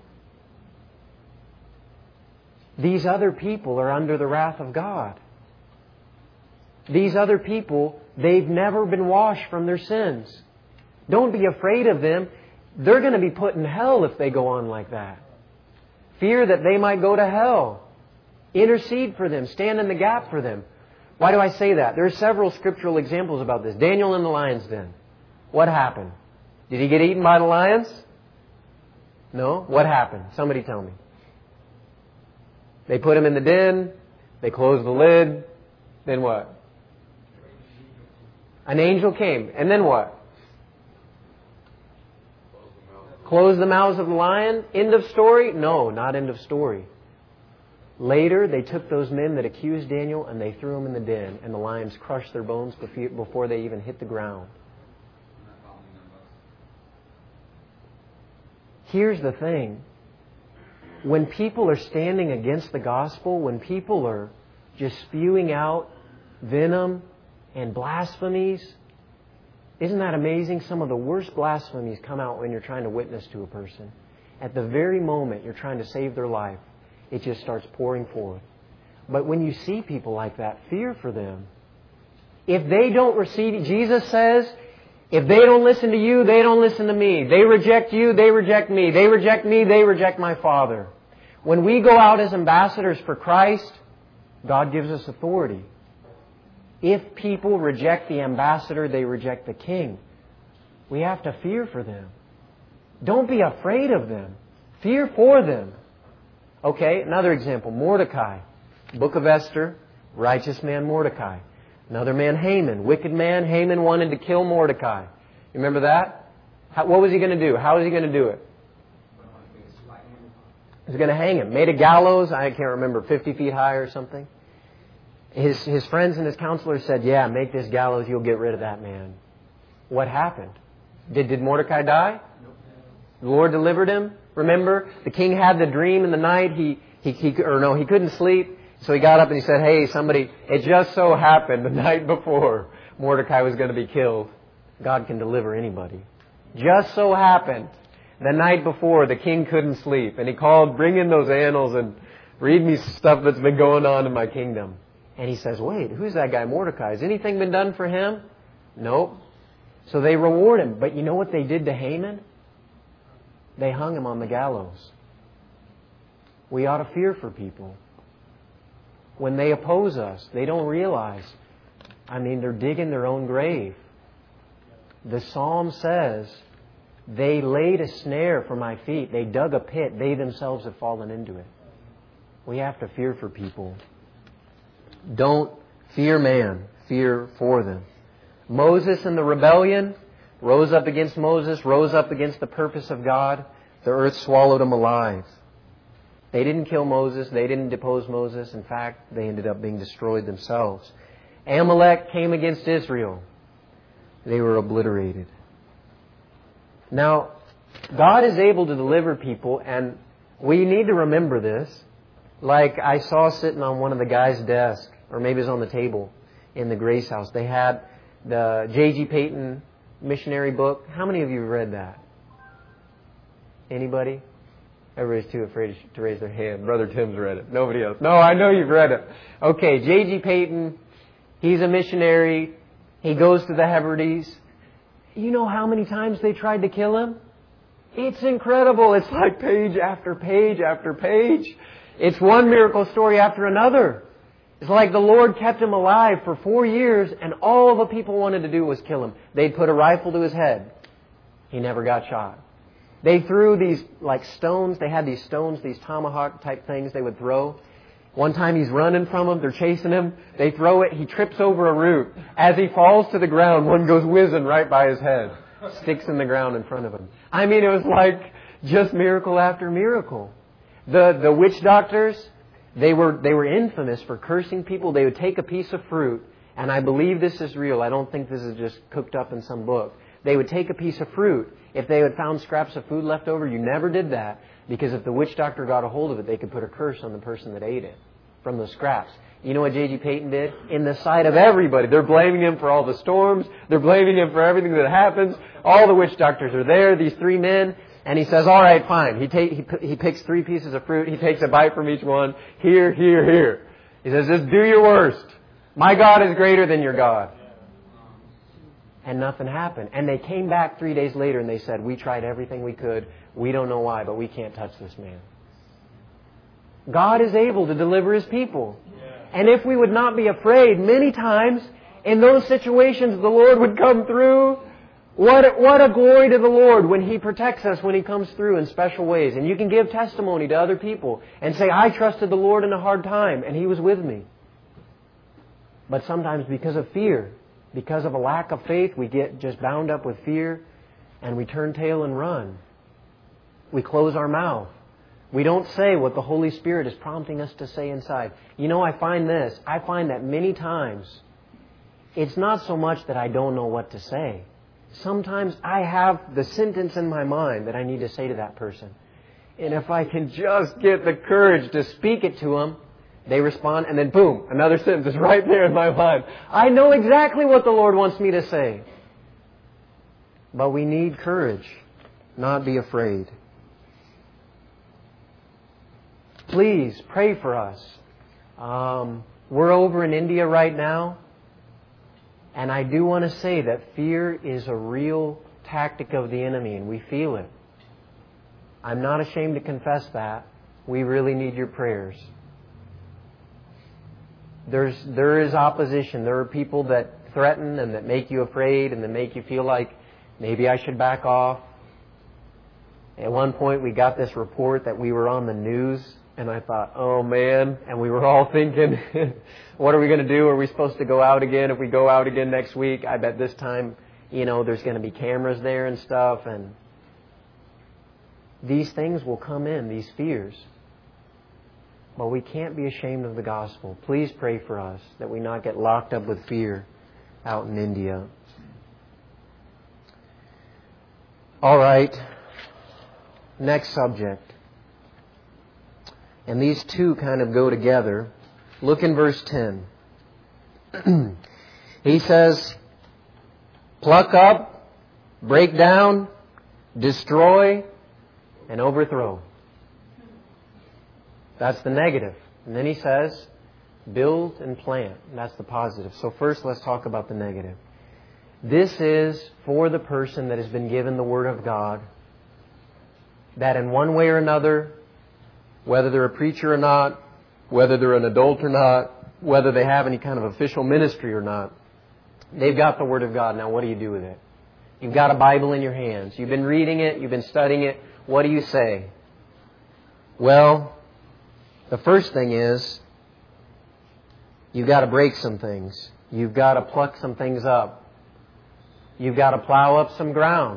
These other people are under the wrath of God. These other people, they've never been washed from their sins. Don't be afraid of them. They're going to be put in hell if they go on like that. Fear that they might go to hell. Intercede for them. Stand in the gap for them. Why do I say that? There are several scriptural examples about this. Daniel in the lion's den. What happened? Did he get eaten by the lions? No? What happened? Somebody tell me. They put him in the den. They closed the lid. Then what? An angel came. And then what? Closed the mouths of the lion. End of story? No, not end of story. Later, they took those men that accused Daniel and they threw them in the den. And the lions crushed their bones before they even hit the ground. Here's the thing. When people are standing against the gospel, when people are just spewing out venom and blasphemies, isn't that amazing? Some of the worst blasphemies come out when you're trying to witness to a person. At the very moment you're trying to save their life, it just starts pouring forth. But when you see people like that, fear for them. If they don't receive, Jesus says, if they don't listen to you, they don't listen to me. They reject you, they reject me. They reject me, they reject my Father. When we go out as ambassadors for Christ, God gives us authority. If people reject the ambassador, they reject the king. We have to fear for them. Don't be afraid of them. Fear for them. Okay, another example. Mordecai. Book of Esther. Righteous man Mordecai. Another man, Haman. Wicked man. Haman wanted to kill Mordecai. You remember that? What was he going to do? How was he going to do it? He was going to hang him. Made a gallows. I can't remember, 50 feet high or something. His friends and his counselors said, yeah, make this gallows. You'll get rid of that man. What happened? Did Mordecai die? The Lord delivered him. Remember, the king had the dream in the night. He couldn't sleep. So he got up and he said, hey, somebody, it just so happened the night before Mordecai was going to be killed. God can deliver anybody. Just so happened the night before the king couldn't sleep. And he called, bring in those annals and read me stuff that's been going on in my kingdom. And he says, wait, who's that guy Mordecai? Has anything been done for him? Nope. So they reward him. But you know what they did to Haman? They hung him on the gallows. We ought to fear for people. When they oppose us, they don't realize. They're digging their own grave. The Psalm says, they laid a snare for my feet. They dug a pit. They themselves have fallen into it. We have to fear for people. Don't fear man. Fear for them. Moses in the rebellion rose up against Moses, rose up against the purpose of God. The earth swallowed him alive. They didn't kill Moses. They didn't depose Moses. In fact, they ended up being destroyed themselves. Amalek came against Israel. They were obliterated. Now, God is able to deliver people, and we need to remember this. Like I saw sitting on one of the guys' desks, or maybe it was on the table in the Grace House. They had the J.G. Payton missionary book. How many of you have read that? Anybody? Everybody's too afraid to raise their hand. Brother Tim's read it. Nobody else. No, I know you've read it. Okay, J.G. Payton, he's a missionary. He goes to the Hebrides. You know how many times they tried to kill him? It's incredible. It's like page after page after page. It's one miracle story after another. It's like the Lord kept him alive for 4 years, and all the people wanted to do was kill him. They'd put a rifle to his head. He never got shot. They threw these like stones. They had these stones, these tomahawk type things they would throw. One time he's running from them. They're chasing him. They throw it. He trips over a root. As he falls to the ground, one goes whizzing right by his head. Sticks in the ground in front of him. It was like just miracle after miracle. The witch doctors, they were infamous for cursing people. They would take a piece of fruit, and I believe this is real. I don't think this is just cooked up in some book. They would take a piece of fruit. If they had found scraps of food left over, you never did that, because if the witch doctor got a hold of it, they could put a curse on the person that ate it from those scraps. You know what J.G. Payton did? In the sight of everybody. They're blaming him for all the storms. They're blaming him for everything that happens. All the witch doctors are there, these 3 men. And he says, all right, fine. He picks 3 pieces of fruit. He takes a bite from each one. Here, here, here. He says, just do your worst. My God is greater than your God. And nothing happened. And they came back 3 days later and they said, we tried everything we could. We don't know why, but we can't touch this man. God is able to deliver His people. And if we would not be afraid, many times in those situations the Lord would come through. What a glory to the Lord when He protects us, when He comes through in special ways. And you can give testimony to other people and say, I trusted the Lord in a hard time and He was with me. But sometimes because of fear, because of a lack of faith, we get just bound up with fear and we turn tail and run. We close our mouth. We don't say what the Holy Spirit is prompting us to say inside. I find this. I find that many times it's not so much that I don't know what to say. Sometimes I have the sentence in my mind that I need to say to that person. And if I can just get the courage to speak it to them, they respond, and then boom, another sentence is right there in my mind. I know exactly what the Lord wants me to say. But we need courage, not be afraid. Please pray for us. We're over in India right now. And I do want to say that fear is a real tactic of the enemy, and we feel it. I'm not ashamed to confess that. We really need your prayers. There is opposition. There are people that threaten and that make you afraid and that make you feel like maybe I should back off. At one point we got this report that we were on the news, and I thought, oh man, and we were all thinking, what are we going to do? Are we supposed to go out again? If we go out again next week, I bet this time, there's going to be cameras there and stuff, and these things will come in, these fears. But we can't be ashamed of the gospel. Please pray for us that we not get locked up with fear out in India. All right. next subject. And these two kind of go together. Look in verse 10. He says, pluck up, break down, destroy, and overthrow. That's the negative. And then he says, build and plant. And that's the positive. So first let's talk about the negative. This is for the person that has been given the Word of God, that in one way or another, whether they're a preacher or not, whether they're an adult or not, whether they have any kind of official ministry or not, they've got the Word of God. Now what do you do with it? You've got a Bible in your hands. You've been reading it. You've been studying it. What do you say? Well, the first thing is, you've got to break some things. You've got to pluck some things up. You've got to plow up some ground.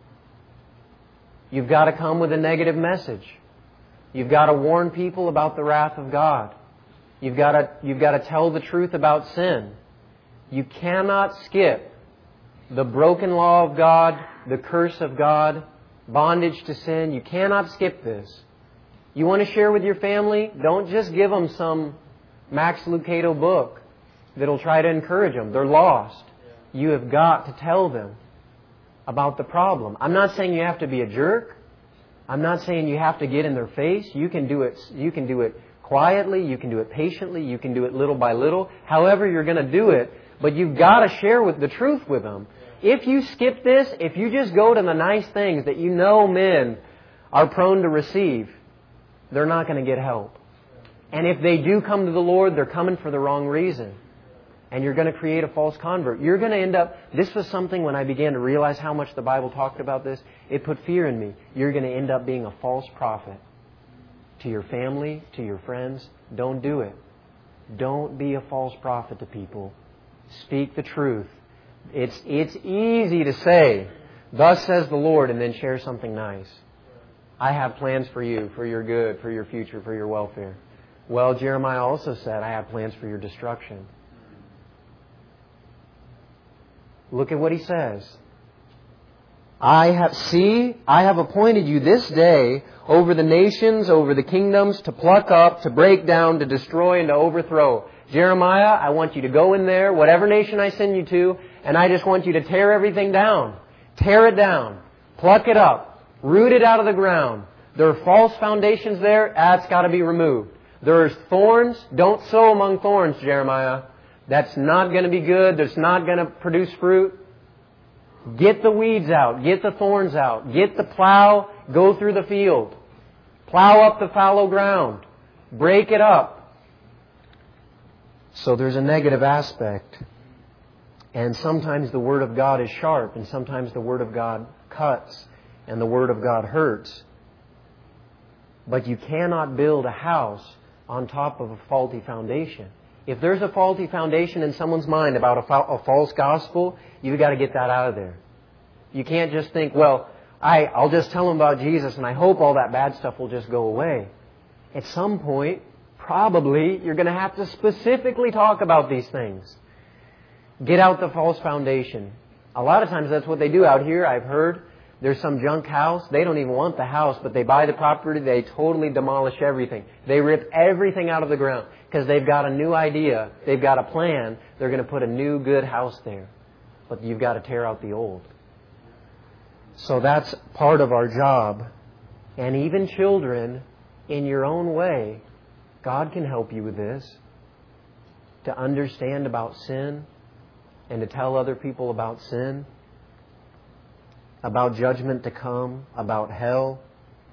You've got to come with a negative message. You've got to warn people about the wrath of God. You've got to tell the truth about sin. You cannot skip the broken law of God, the curse of God, bondage to sin. You cannot skip this. You want to share with your family? Don't just give them some Max Lucado book that'll try to encourage them. They're lost. You have got to tell them about the problem. I'm not saying you have to be a jerk. I'm not saying you have to get in their face. You can do it quietly. You can do it patiently. You can do it little by little. However you're going to do it. But you've got to share the truth with them. If you skip this, if you just go to the nice things that you know men are prone to receive, they're not going to get help. And if they do come to the Lord, they're coming for the wrong reason. And you're going to create a false convert. You're going to end up... This was something when I began to realize how much the Bible talked about this. It put fear in me. You're going to end up being a false prophet to your family, to your friends. Don't do it. Don't be a false prophet to people. Speak the truth. It's easy to say, thus says the Lord, and then share something nice. I have plans for you, for your good, for your future, for your welfare. Well, Jeremiah also said, I have plans for your destruction. Look at what he says. I have appointed you this day over the nations, over the kingdoms, to pluck up, to break down, to destroy, and to overthrow. Jeremiah, I want you to go in there, whatever nation I send you to, and I just want you to tear everything down. Tear it down. Pluck it up. Root it out of the ground. There are false foundations there. That's got to be removed. There's thorns. Don't sow among thorns, Jeremiah. That's not going to be good. That's not going to produce fruit. Get the weeds out. Get the thorns out. Get the plow. Go through the field. Plow up the fallow ground. Break it up. So there's a negative aspect. And sometimes the Word of God is sharp. And sometimes the Word of God cuts. And the Word of God hurts. But you cannot build a house on top of a faulty foundation. If there's a faulty foundation in someone's mind about a false gospel, you've got to get that out of there. You can't just think, well, I'll just tell them about Jesus and I hope all that bad stuff will just go away. At some point, probably, you're going to have to specifically talk about these things. Get out the false foundation. A lot of times that's what they do out here. I've heard there's some junk house. They don't even want the house, but they buy the property. They totally demolish everything. They rip everything out of the ground because they've got a new idea. They've got a plan. They're going to put a new good house there. But you've got to tear out the old. So that's part of our job. And even children, in your own way, God can help you with this. To understand about sin and to tell other people about sin. About judgment to come, about hell.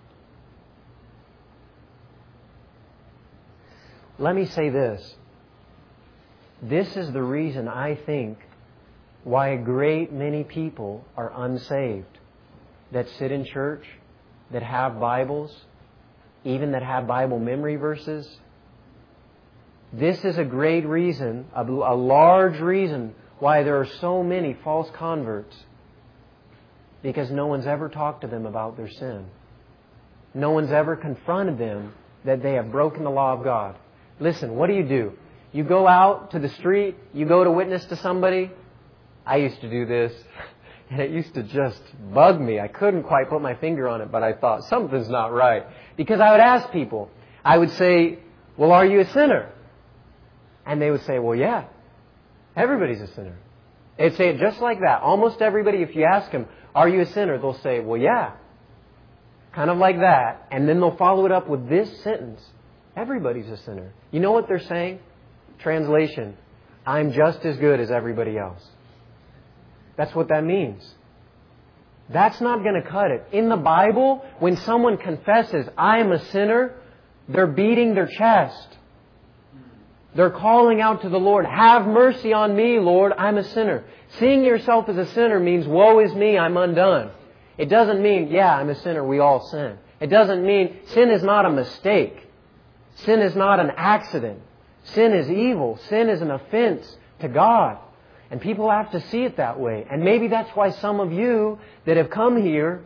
Let me say this. This is the reason I think why a great many people are unsaved. That sit in church, that have Bibles, even that have Bible memory verses. This is a great reason, a large reason why there are so many false converts. Because no one's ever talked to them about their sin. No one's ever confronted them that they have broken the law of God. Listen, what do? You go out to the street, you go to witness to somebody. I used to do this. And it used to just bug me. I couldn't quite put my finger on it, but I thought, something's not right. Because I would ask people, I would say, well, are you a sinner? And they would say, well, yeah, everybody's a sinner. They'd say it just like that. Almost everybody, if you ask them, are you a sinner? They'll say, well, yeah. Kind of like that. And then they'll follow it up with this sentence. Everybody's a sinner. You know what they're saying? Translation, I'm just as good as everybody else. That's what that means. That's not going to cut it. In the Bible, when someone confesses, I am a sinner, they're beating their chest. They're calling out to the Lord, have mercy on me, Lord, I'm a sinner. Seeing yourself as a sinner means, woe is me, I'm undone. It doesn't mean, yeah, I'm a sinner, we all sin. It doesn't mean sin is not a mistake. Sin is not an accident. Sin is evil. Sin is an offense to God. And people have to see it that way. And maybe that's why some of you that have come here,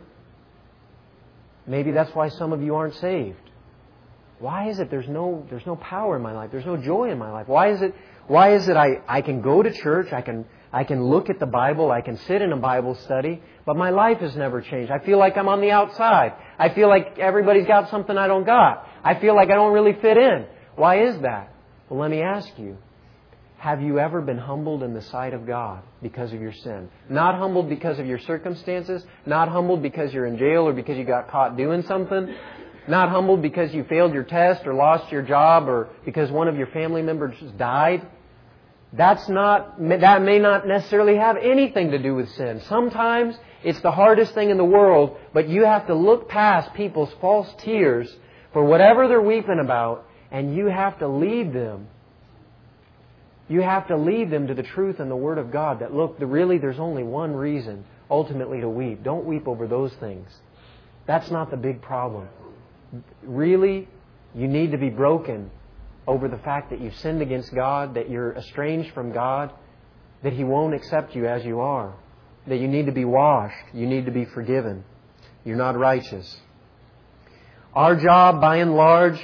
maybe that's why some of you aren't saved. Why is it there's no power in my life? There's no joy in my life. Why is it I can go to church, I can look at the Bible, I can sit in a Bible study, but my life has never changed. I feel like I'm on the outside. I feel like everybody's got something I don't got. I feel like I don't really fit in. Why is that? Well, let me ask you. Have you ever been humbled in the sight of God because of your sin? Not humbled because of your circumstances. Not humbled because you're in jail or because you got caught doing something. Not humbled because you failed your test or lost your job or because one of your family members died. That may not necessarily have anything to do with sin. Sometimes it's the hardest thing in the world, but you have to look past people's false tears for whatever they're weeping about, and you have to lead them. You have to lead them to the truth and the Word of God that, look, really there's only one reason ultimately to weep. Don't weep over those things. That's not the big problem. Really, you need to be broken over the fact that you've sinned against God, that you're estranged from God, that He won't accept you as you are, that you need to be washed, you need to be forgiven. You're not righteous. Our job, by and large,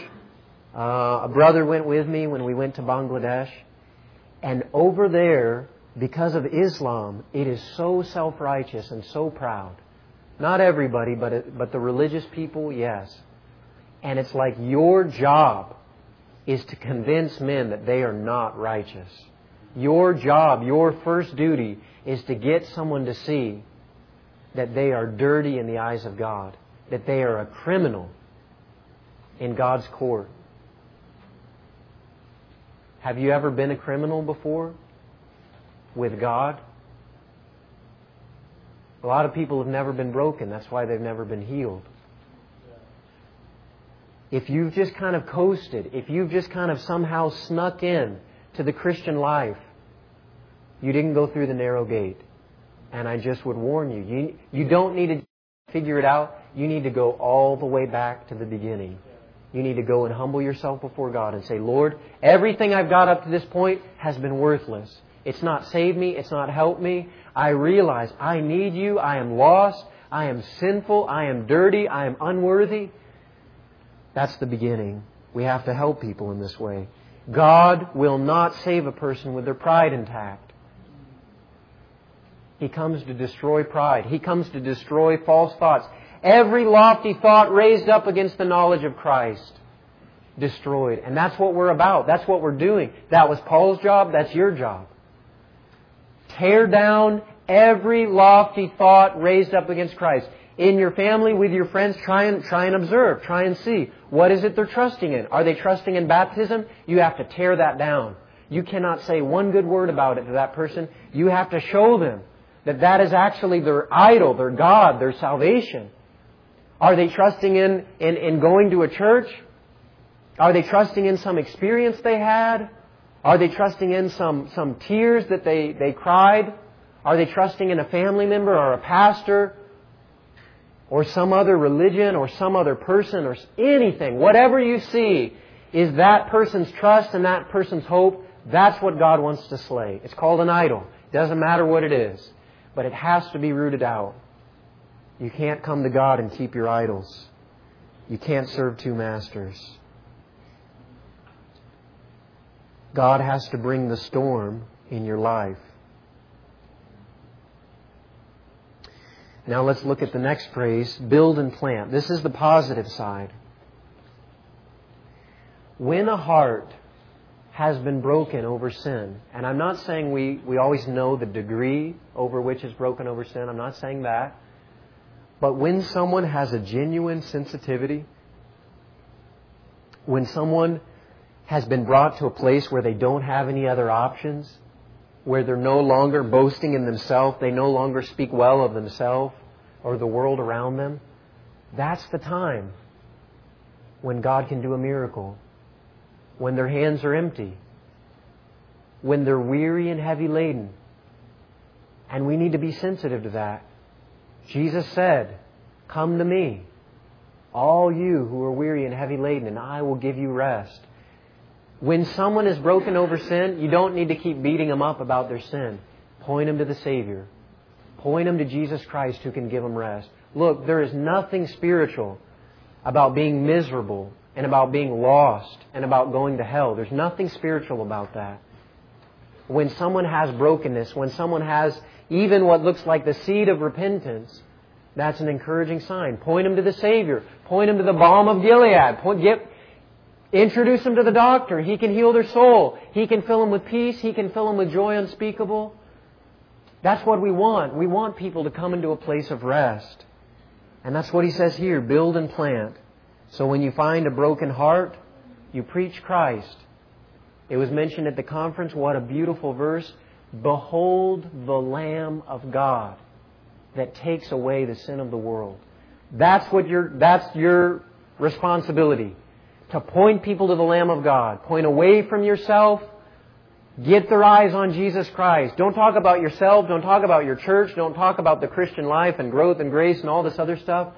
a brother went with me when we went to Bangladesh. And over there, because of Islam, it is so self-righteous and so proud. Not everybody, but the religious people, yes. And it's like your job is to convince men that they are not righteous. Your job, your first duty, is to get someone to see that they are dirty in the eyes of God, that they are a criminal in God's court. Have you ever been a criminal before with God? A lot of people have never been broken. That's why they've never been healed. If you've just kind of coasted, if you've just kind of somehow snuck in to the Christian life, you didn't go through the narrow gate. And I just would warn you, you don't need to figure it out. You need to go all the way back to the beginning. You need to go and humble yourself before God and say, Lord, everything I've got up to this point has been worthless. It's not saved me. It's not helped me. I realize I need You. I am lost. I am sinful. I am dirty. I am unworthy. That's the beginning. We have to help people in this way. God will not save a person with their pride intact. He comes to destroy pride. He comes to destroy false thoughts. Every lofty thought raised up against the knowledge of Christ, destroyed. And that's what we're about. That's what we're doing. That was Paul's job. That's your job. Tear down every lofty thought raised up against Christ. In your family, with your friends, try and observe. Try and see. What is it they're trusting in? Are they trusting in baptism? You have to tear that down. You cannot say one good word about it to that person. You have to show them that that is actually their idol, their God, their salvation. Are they trusting in going to a church? Are they trusting in some experience they had? Are they trusting in some tears that they cried? Are they trusting in a family member or a pastor? Or some other religion or some other person or anything? Whatever you see is that person's trust and that person's hope. That's what God wants to slay. It's called an idol. It doesn't matter what it is. But it has to be rooted out. You can't come to God and keep your idols. You can't serve two masters. God has to bring the storm in your life. Now let's look at the next phrase, build and plant. This is the positive side. When a heart has been broken over sin, and I'm not saying we always know the degree over which it's broken over sin. I'm not saying that. But when someone has a genuine sensitivity, when someone has been brought to a place where they don't have any other options, where they're no longer boasting in themselves, they no longer speak well of themselves or the world around them, that's the time when God can do a miracle. When their hands are empty, when they're weary and heavy laden. And we need to be sensitive to that. Jesus said, "Come to me, all you who are weary and heavy laden, and I will give you rest." When someone is broken over sin, you don't need to keep beating them up about their sin. Point them to the Savior. Point them to Jesus Christ who can give them rest. Look, there is nothing spiritual about being miserable and about being lost and about going to hell. There's nothing spiritual about that. When someone has brokenness, when someone has even what looks like the seed of repentance, that's an encouraging sign. Point them to the Savior. Point them to the balm of Gilead. Introduce them to the doctor. He can heal their soul. He can fill them with peace. He can fill them with joy unspeakable. That's what we want. We want people to come into a place of rest. And that's what He says here, build and plant. So when you find a broken heart, you preach Christ. It was mentioned at the conference, what a beautiful verse. Behold the Lamb of God that takes away the sin of the world. That's your responsibility. To point people to the Lamb of God. Point away from yourself. Get their eyes on Jesus Christ. Don't talk about yourself. Don't talk about your church. Don't talk about the Christian life and growth and grace and all this other stuff.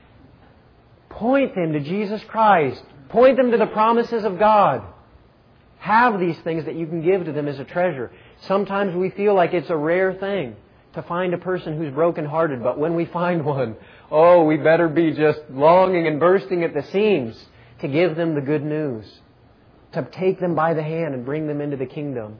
Point them to Jesus Christ. Point them to the promises of God. Have these things that you can give to them as a treasure. Sometimes we feel like it's a rare thing to find a person who's brokenhearted, but when we find one, we better be just longing and bursting at the seams to give them the good news, to take them by the hand and bring them into the kingdom.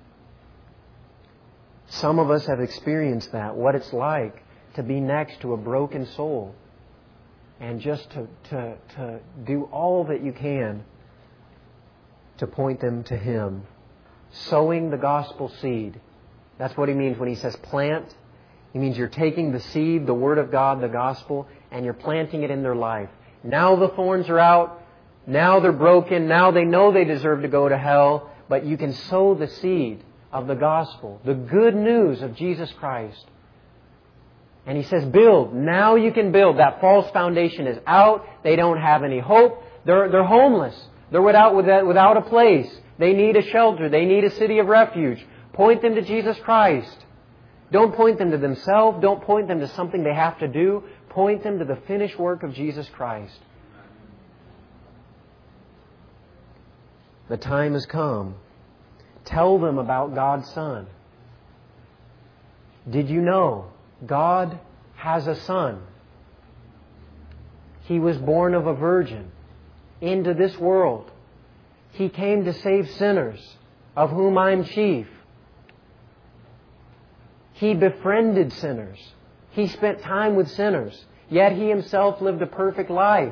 Some of us have experienced that, what it's like to be next to a broken soul. And just to do all that you can to point them to Him. Sowing the gospel seed. That's what He means when He says plant. He means you're taking the seed, the Word of God, the gospel, and you're planting it in their life. Now the thorns are out. Now they're broken. Now they know they deserve to go to hell. But you can sow the seed of the gospel, the good news of Jesus Christ. And He says, build. Now you can build. That false foundation is out. They don't have any hope. They're homeless. They're without a place. They need a shelter. They need a city of refuge. Point them to Jesus Christ. Don't point them to themselves. Don't point them to something they have to do. Point them to the finished work of Jesus Christ. The time has come. Tell them about God's Son. Did you know God has a Son? He was born of a virgin into this world. He came to save sinners, of whom I'm chief. He befriended sinners. He spent time with sinners. Yet He Himself lived a perfect life.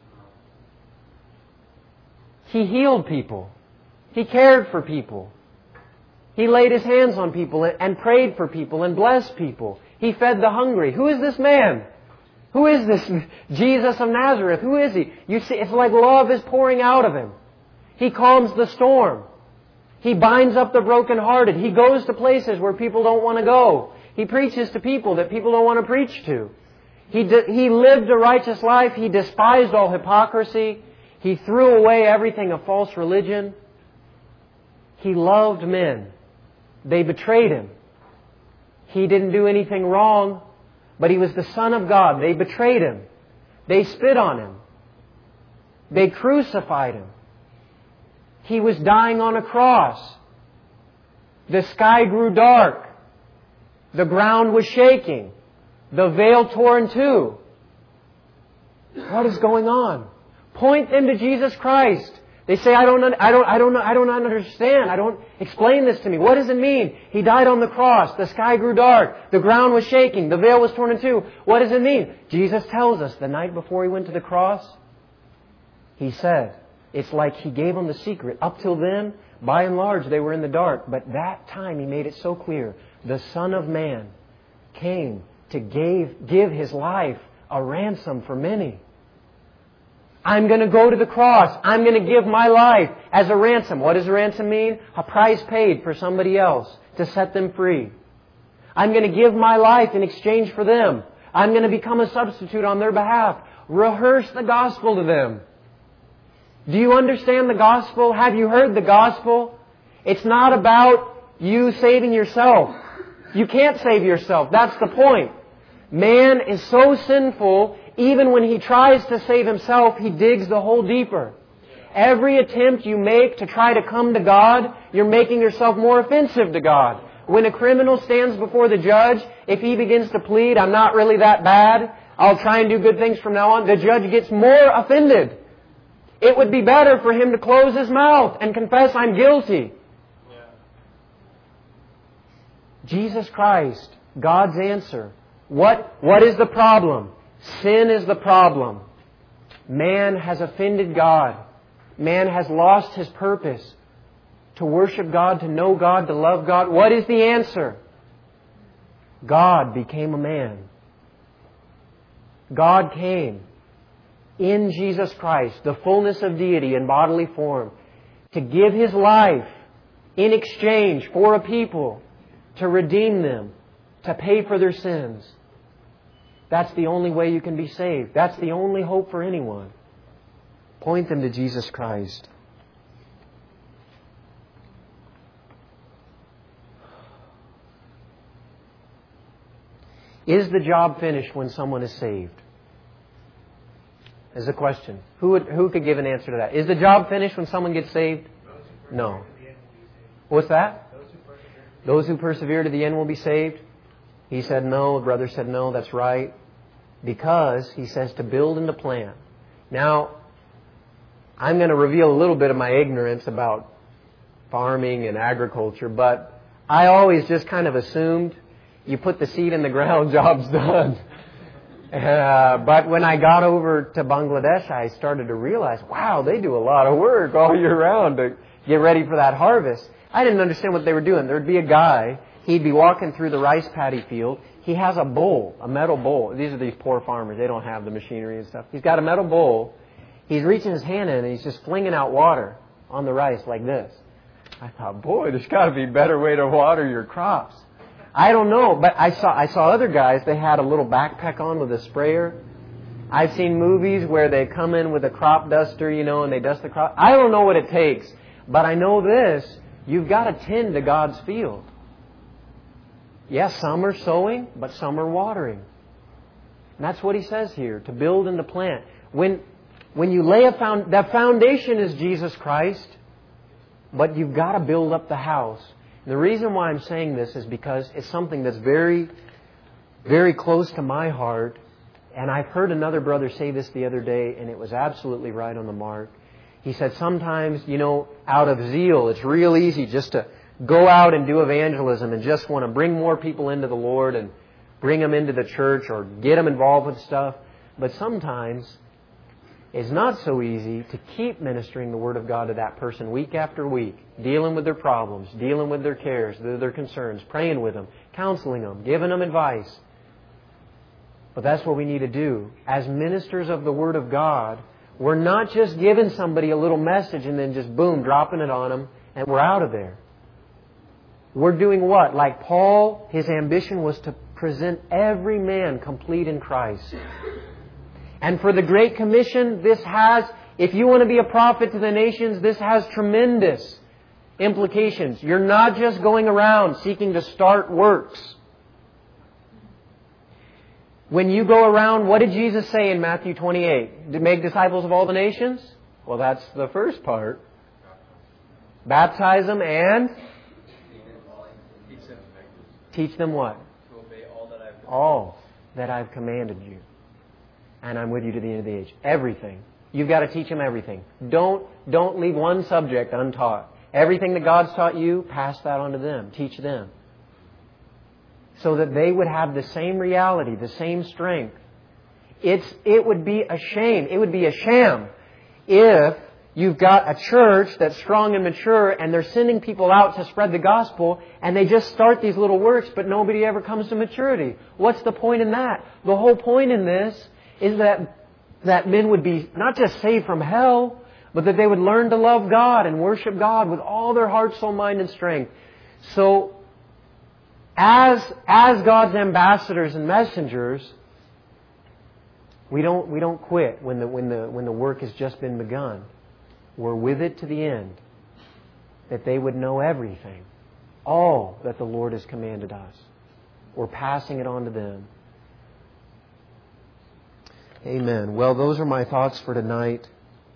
He healed people. He cared for people. He laid His hands on people and prayed for people and blessed people. He fed the hungry. Who is this man? Who is this Jesus of Nazareth? Who is He? You see, it's like love is pouring out of Him. He calms the storm. He binds up the brokenhearted. He goes to places where people don't want to go. He preaches to people that people don't want to preach to. He lived a righteous life. He despised all hypocrisy. He threw away everything of false religion. He loved men. They betrayed Him. He didn't do anything wrong, but He was the Son of God. They betrayed Him. They spit on Him. They crucified Him. He was dying on a cross. The sky grew dark. The ground was shaking. The veil tore in two. What is going on? Point them to Jesus Christ. They say, I don't understand. Explain this to me. What does it mean? He died on the cross. The sky grew dark. The ground was shaking. The veil was torn in two. What does it mean? Jesus tells us the night before He went to the cross, He said, it's like He gave them the secret. Up till then, by and large, they were in the dark. But that time He made it so clear. The Son of Man came to give His life a ransom for many. I'm going to go to the cross. I'm going to give my life as a ransom. What does a ransom mean? A price paid for somebody else to set them free. I'm going to give my life in exchange for them. I'm going to become a substitute on their behalf. Rehearse the gospel to them. Do you understand the gospel? Have you heard the gospel? It's not about you saving yourself. You can't save yourself. That's the point. Man is so sinful, even when he tries to save himself, he digs the hole deeper. Every attempt you make to try to come to God, you're making yourself more offensive to God. When a criminal stands before the judge, if he begins to plead, I'm not really that bad, I'll try and do good things from now on, the judge gets more offended. It would be better for him to close his mouth and confess, I'm guilty. Jesus Christ, God's answer. What is the problem? Sin is the problem. Man has offended God. Man has lost his purpose to worship God, to know God, to love God. What is the answer? God became a man. God came in Jesus Christ, the fullness of deity in bodily form, to give His life in exchange for a people, to redeem them, to pay for their sins. That's the only way you can be saved. That's the only hope for anyone. Point them to Jesus Christ. Is the job finished when someone is saved? Is the question. Who could give an answer to that? Is the job finished when someone gets saved? No. What's that? Those who persevere to the end will be saved. He said no. The brother said no. That's right. Because he says to build and to plant. Now, I'm going to reveal a little bit of my ignorance about farming and agriculture, but I always just kind of assumed you put the seed in the ground, job's done. But when I got over to Bangladesh, I started to realize, wow, they do a lot of work all year round to get ready for that harvest. I didn't understand what they were doing. There'd be a guy, he'd be walking through the rice paddy field. He has a bowl, a metal bowl. These are these poor farmers. They don't have the machinery and stuff. He's got a metal bowl. He's reaching his hand in and he's just flinging out water on the rice like this. I thought, boy, there's got to be a better way to water your crops. I don't know, but I saw other guys, they had a little backpack on with a sprayer. I've seen movies where they come in with a crop duster, and they dust the crop. I don't know what it takes, but I know this, you've got to tend to God's field. Yes, some are sowing, but some are watering. And that's what He says here, to build and to plant. When you lay that foundation is Jesus Christ, but you've got to build up the house. The reason why I'm saying this is because it's something that's very, very close to my heart. And I've heard another brother say this the other day, and it was absolutely right on the mark. He said sometimes, out of zeal, it's real easy just to go out and do evangelism and just want to bring more people into the Lord and bring them into the church or get them involved with stuff. But sometimes it's not so easy to keep ministering the Word of God to that person week after week, dealing with their problems, dealing with their cares, their concerns, praying with them, counseling them, giving them advice. But that's what we need to do. As ministers of the Word of God, we're not just giving somebody a little message and then just boom, dropping it on them and we're out of there. We're doing what? Like Paul, his ambition was to present every man complete in Christ. And for the Great Commission, if you want to be a prophet to the nations, this has tremendous implications. You're not just going around seeking to start works. When you go around, what did Jesus say in Matthew 28? To make disciples of all the nations? Well, that's the first part. Baptize them and teach them what? To obey all that I've commanded you. And I'm with you to the end of the age. Everything. You've got to teach them everything. Don't leave one subject untaught. Everything that God's taught you, pass that on to them. Teach them. So that they would have the same reality, the same strength. It would be a shame. It would be a sham if you've got a church that's strong and mature and they're sending people out to spread the gospel and they just start these little works but nobody ever comes to maturity. What's the point in that? The whole point in this is that men would be not just saved from hell, but that they would learn to love God and worship God with all their heart, soul, mind, and strength. So, as God's ambassadors and messengers, we don't quit when the work has just been begun. We're with it to the end, that they would know everything, all that the Lord has commanded us. We're passing it on to them. Amen. Well, those are my thoughts for tonight.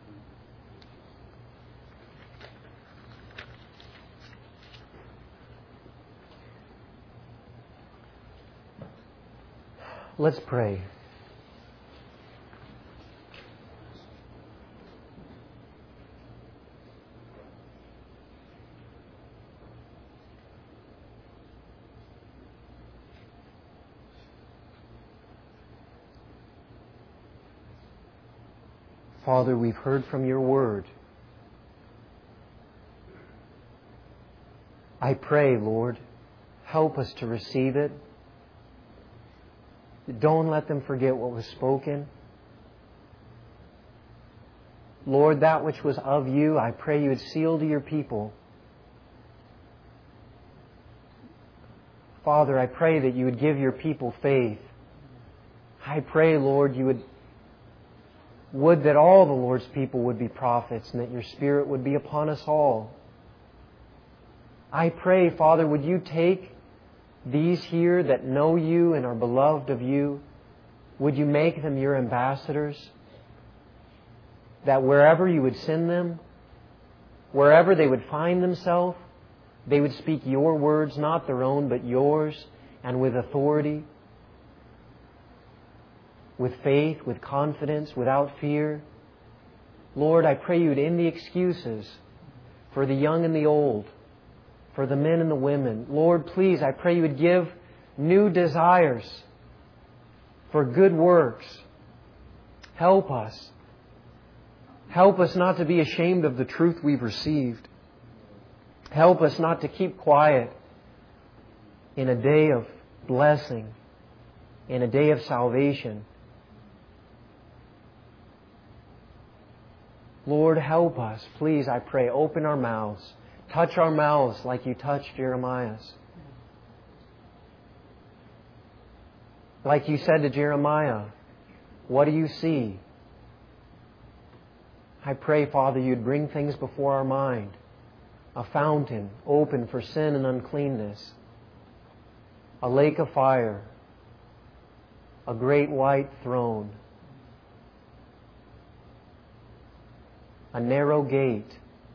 Let's pray. Father, we've heard from your word. I pray, Lord, help us to receive it. Don't let them forget what was spoken. Lord, that which was of you, I pray you would seal to your people. Father, I pray that you would give your people faith. I pray, Lord, you would that all the Lord's people would be prophets and that your Spirit would be upon us all. I pray, Father, would you take these here that know you and are beloved of you, would you make them your ambassadors? That wherever you would send them, wherever they would find themselves, they would speak your words, not their own, but yours, and with authority, with faith, with confidence, without fear. Lord, I pray you would end the excuses for the young and the old, for the men and the women. Lord, please, I pray you would give new desires for good works. Help us. Help us not to be ashamed of the truth we've received. Help us not to keep quiet in a day of blessing, in a day of salvation. Lord, help us. Please, I pray, open our mouths. Touch our mouths like you touched Jeremiah's. Like you said to Jeremiah, what do you see? I pray, Father, you'd bring things before our mind. A fountain open for sin and uncleanness. A lake of fire. A great white throne. A narrow gate.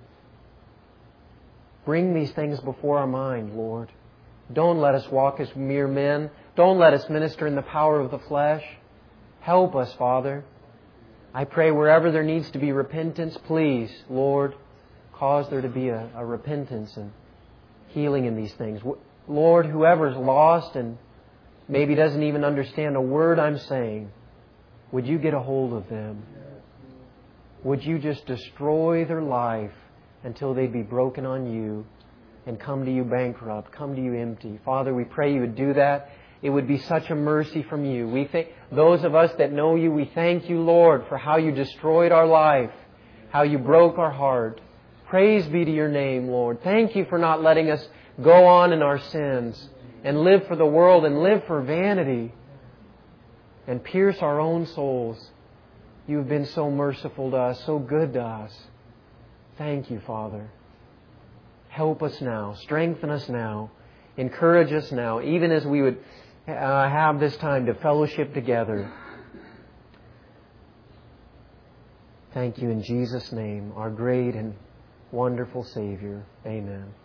Bring these things before our mind, Lord. Don't let us walk as mere men. Don't let us minister in the power of the flesh. Help us, Father. I pray wherever there needs to be repentance, please, Lord, cause there to be a repentance and healing in these things. Lord, whoever's lost and maybe doesn't even understand a word I'm saying, would you get a hold of them? Would you just destroy their life until they'd be broken on you and come to you bankrupt, come to you empty? Father, we pray you would do that. It would be such a mercy from you. We think, those of us that know you, we thank you, Lord, for how you destroyed our life, how you broke our heart. Praise be to your name, Lord. Thank you for not letting us go on in our sins and live for the world and live for vanity and pierce our own souls. You've been so merciful to us, so good to us. Thank you, Father. Help us now. Strengthen us now. Encourage us now, even as we would have this time to fellowship together. Thank you in Jesus' name, our great and wonderful Savior. Amen.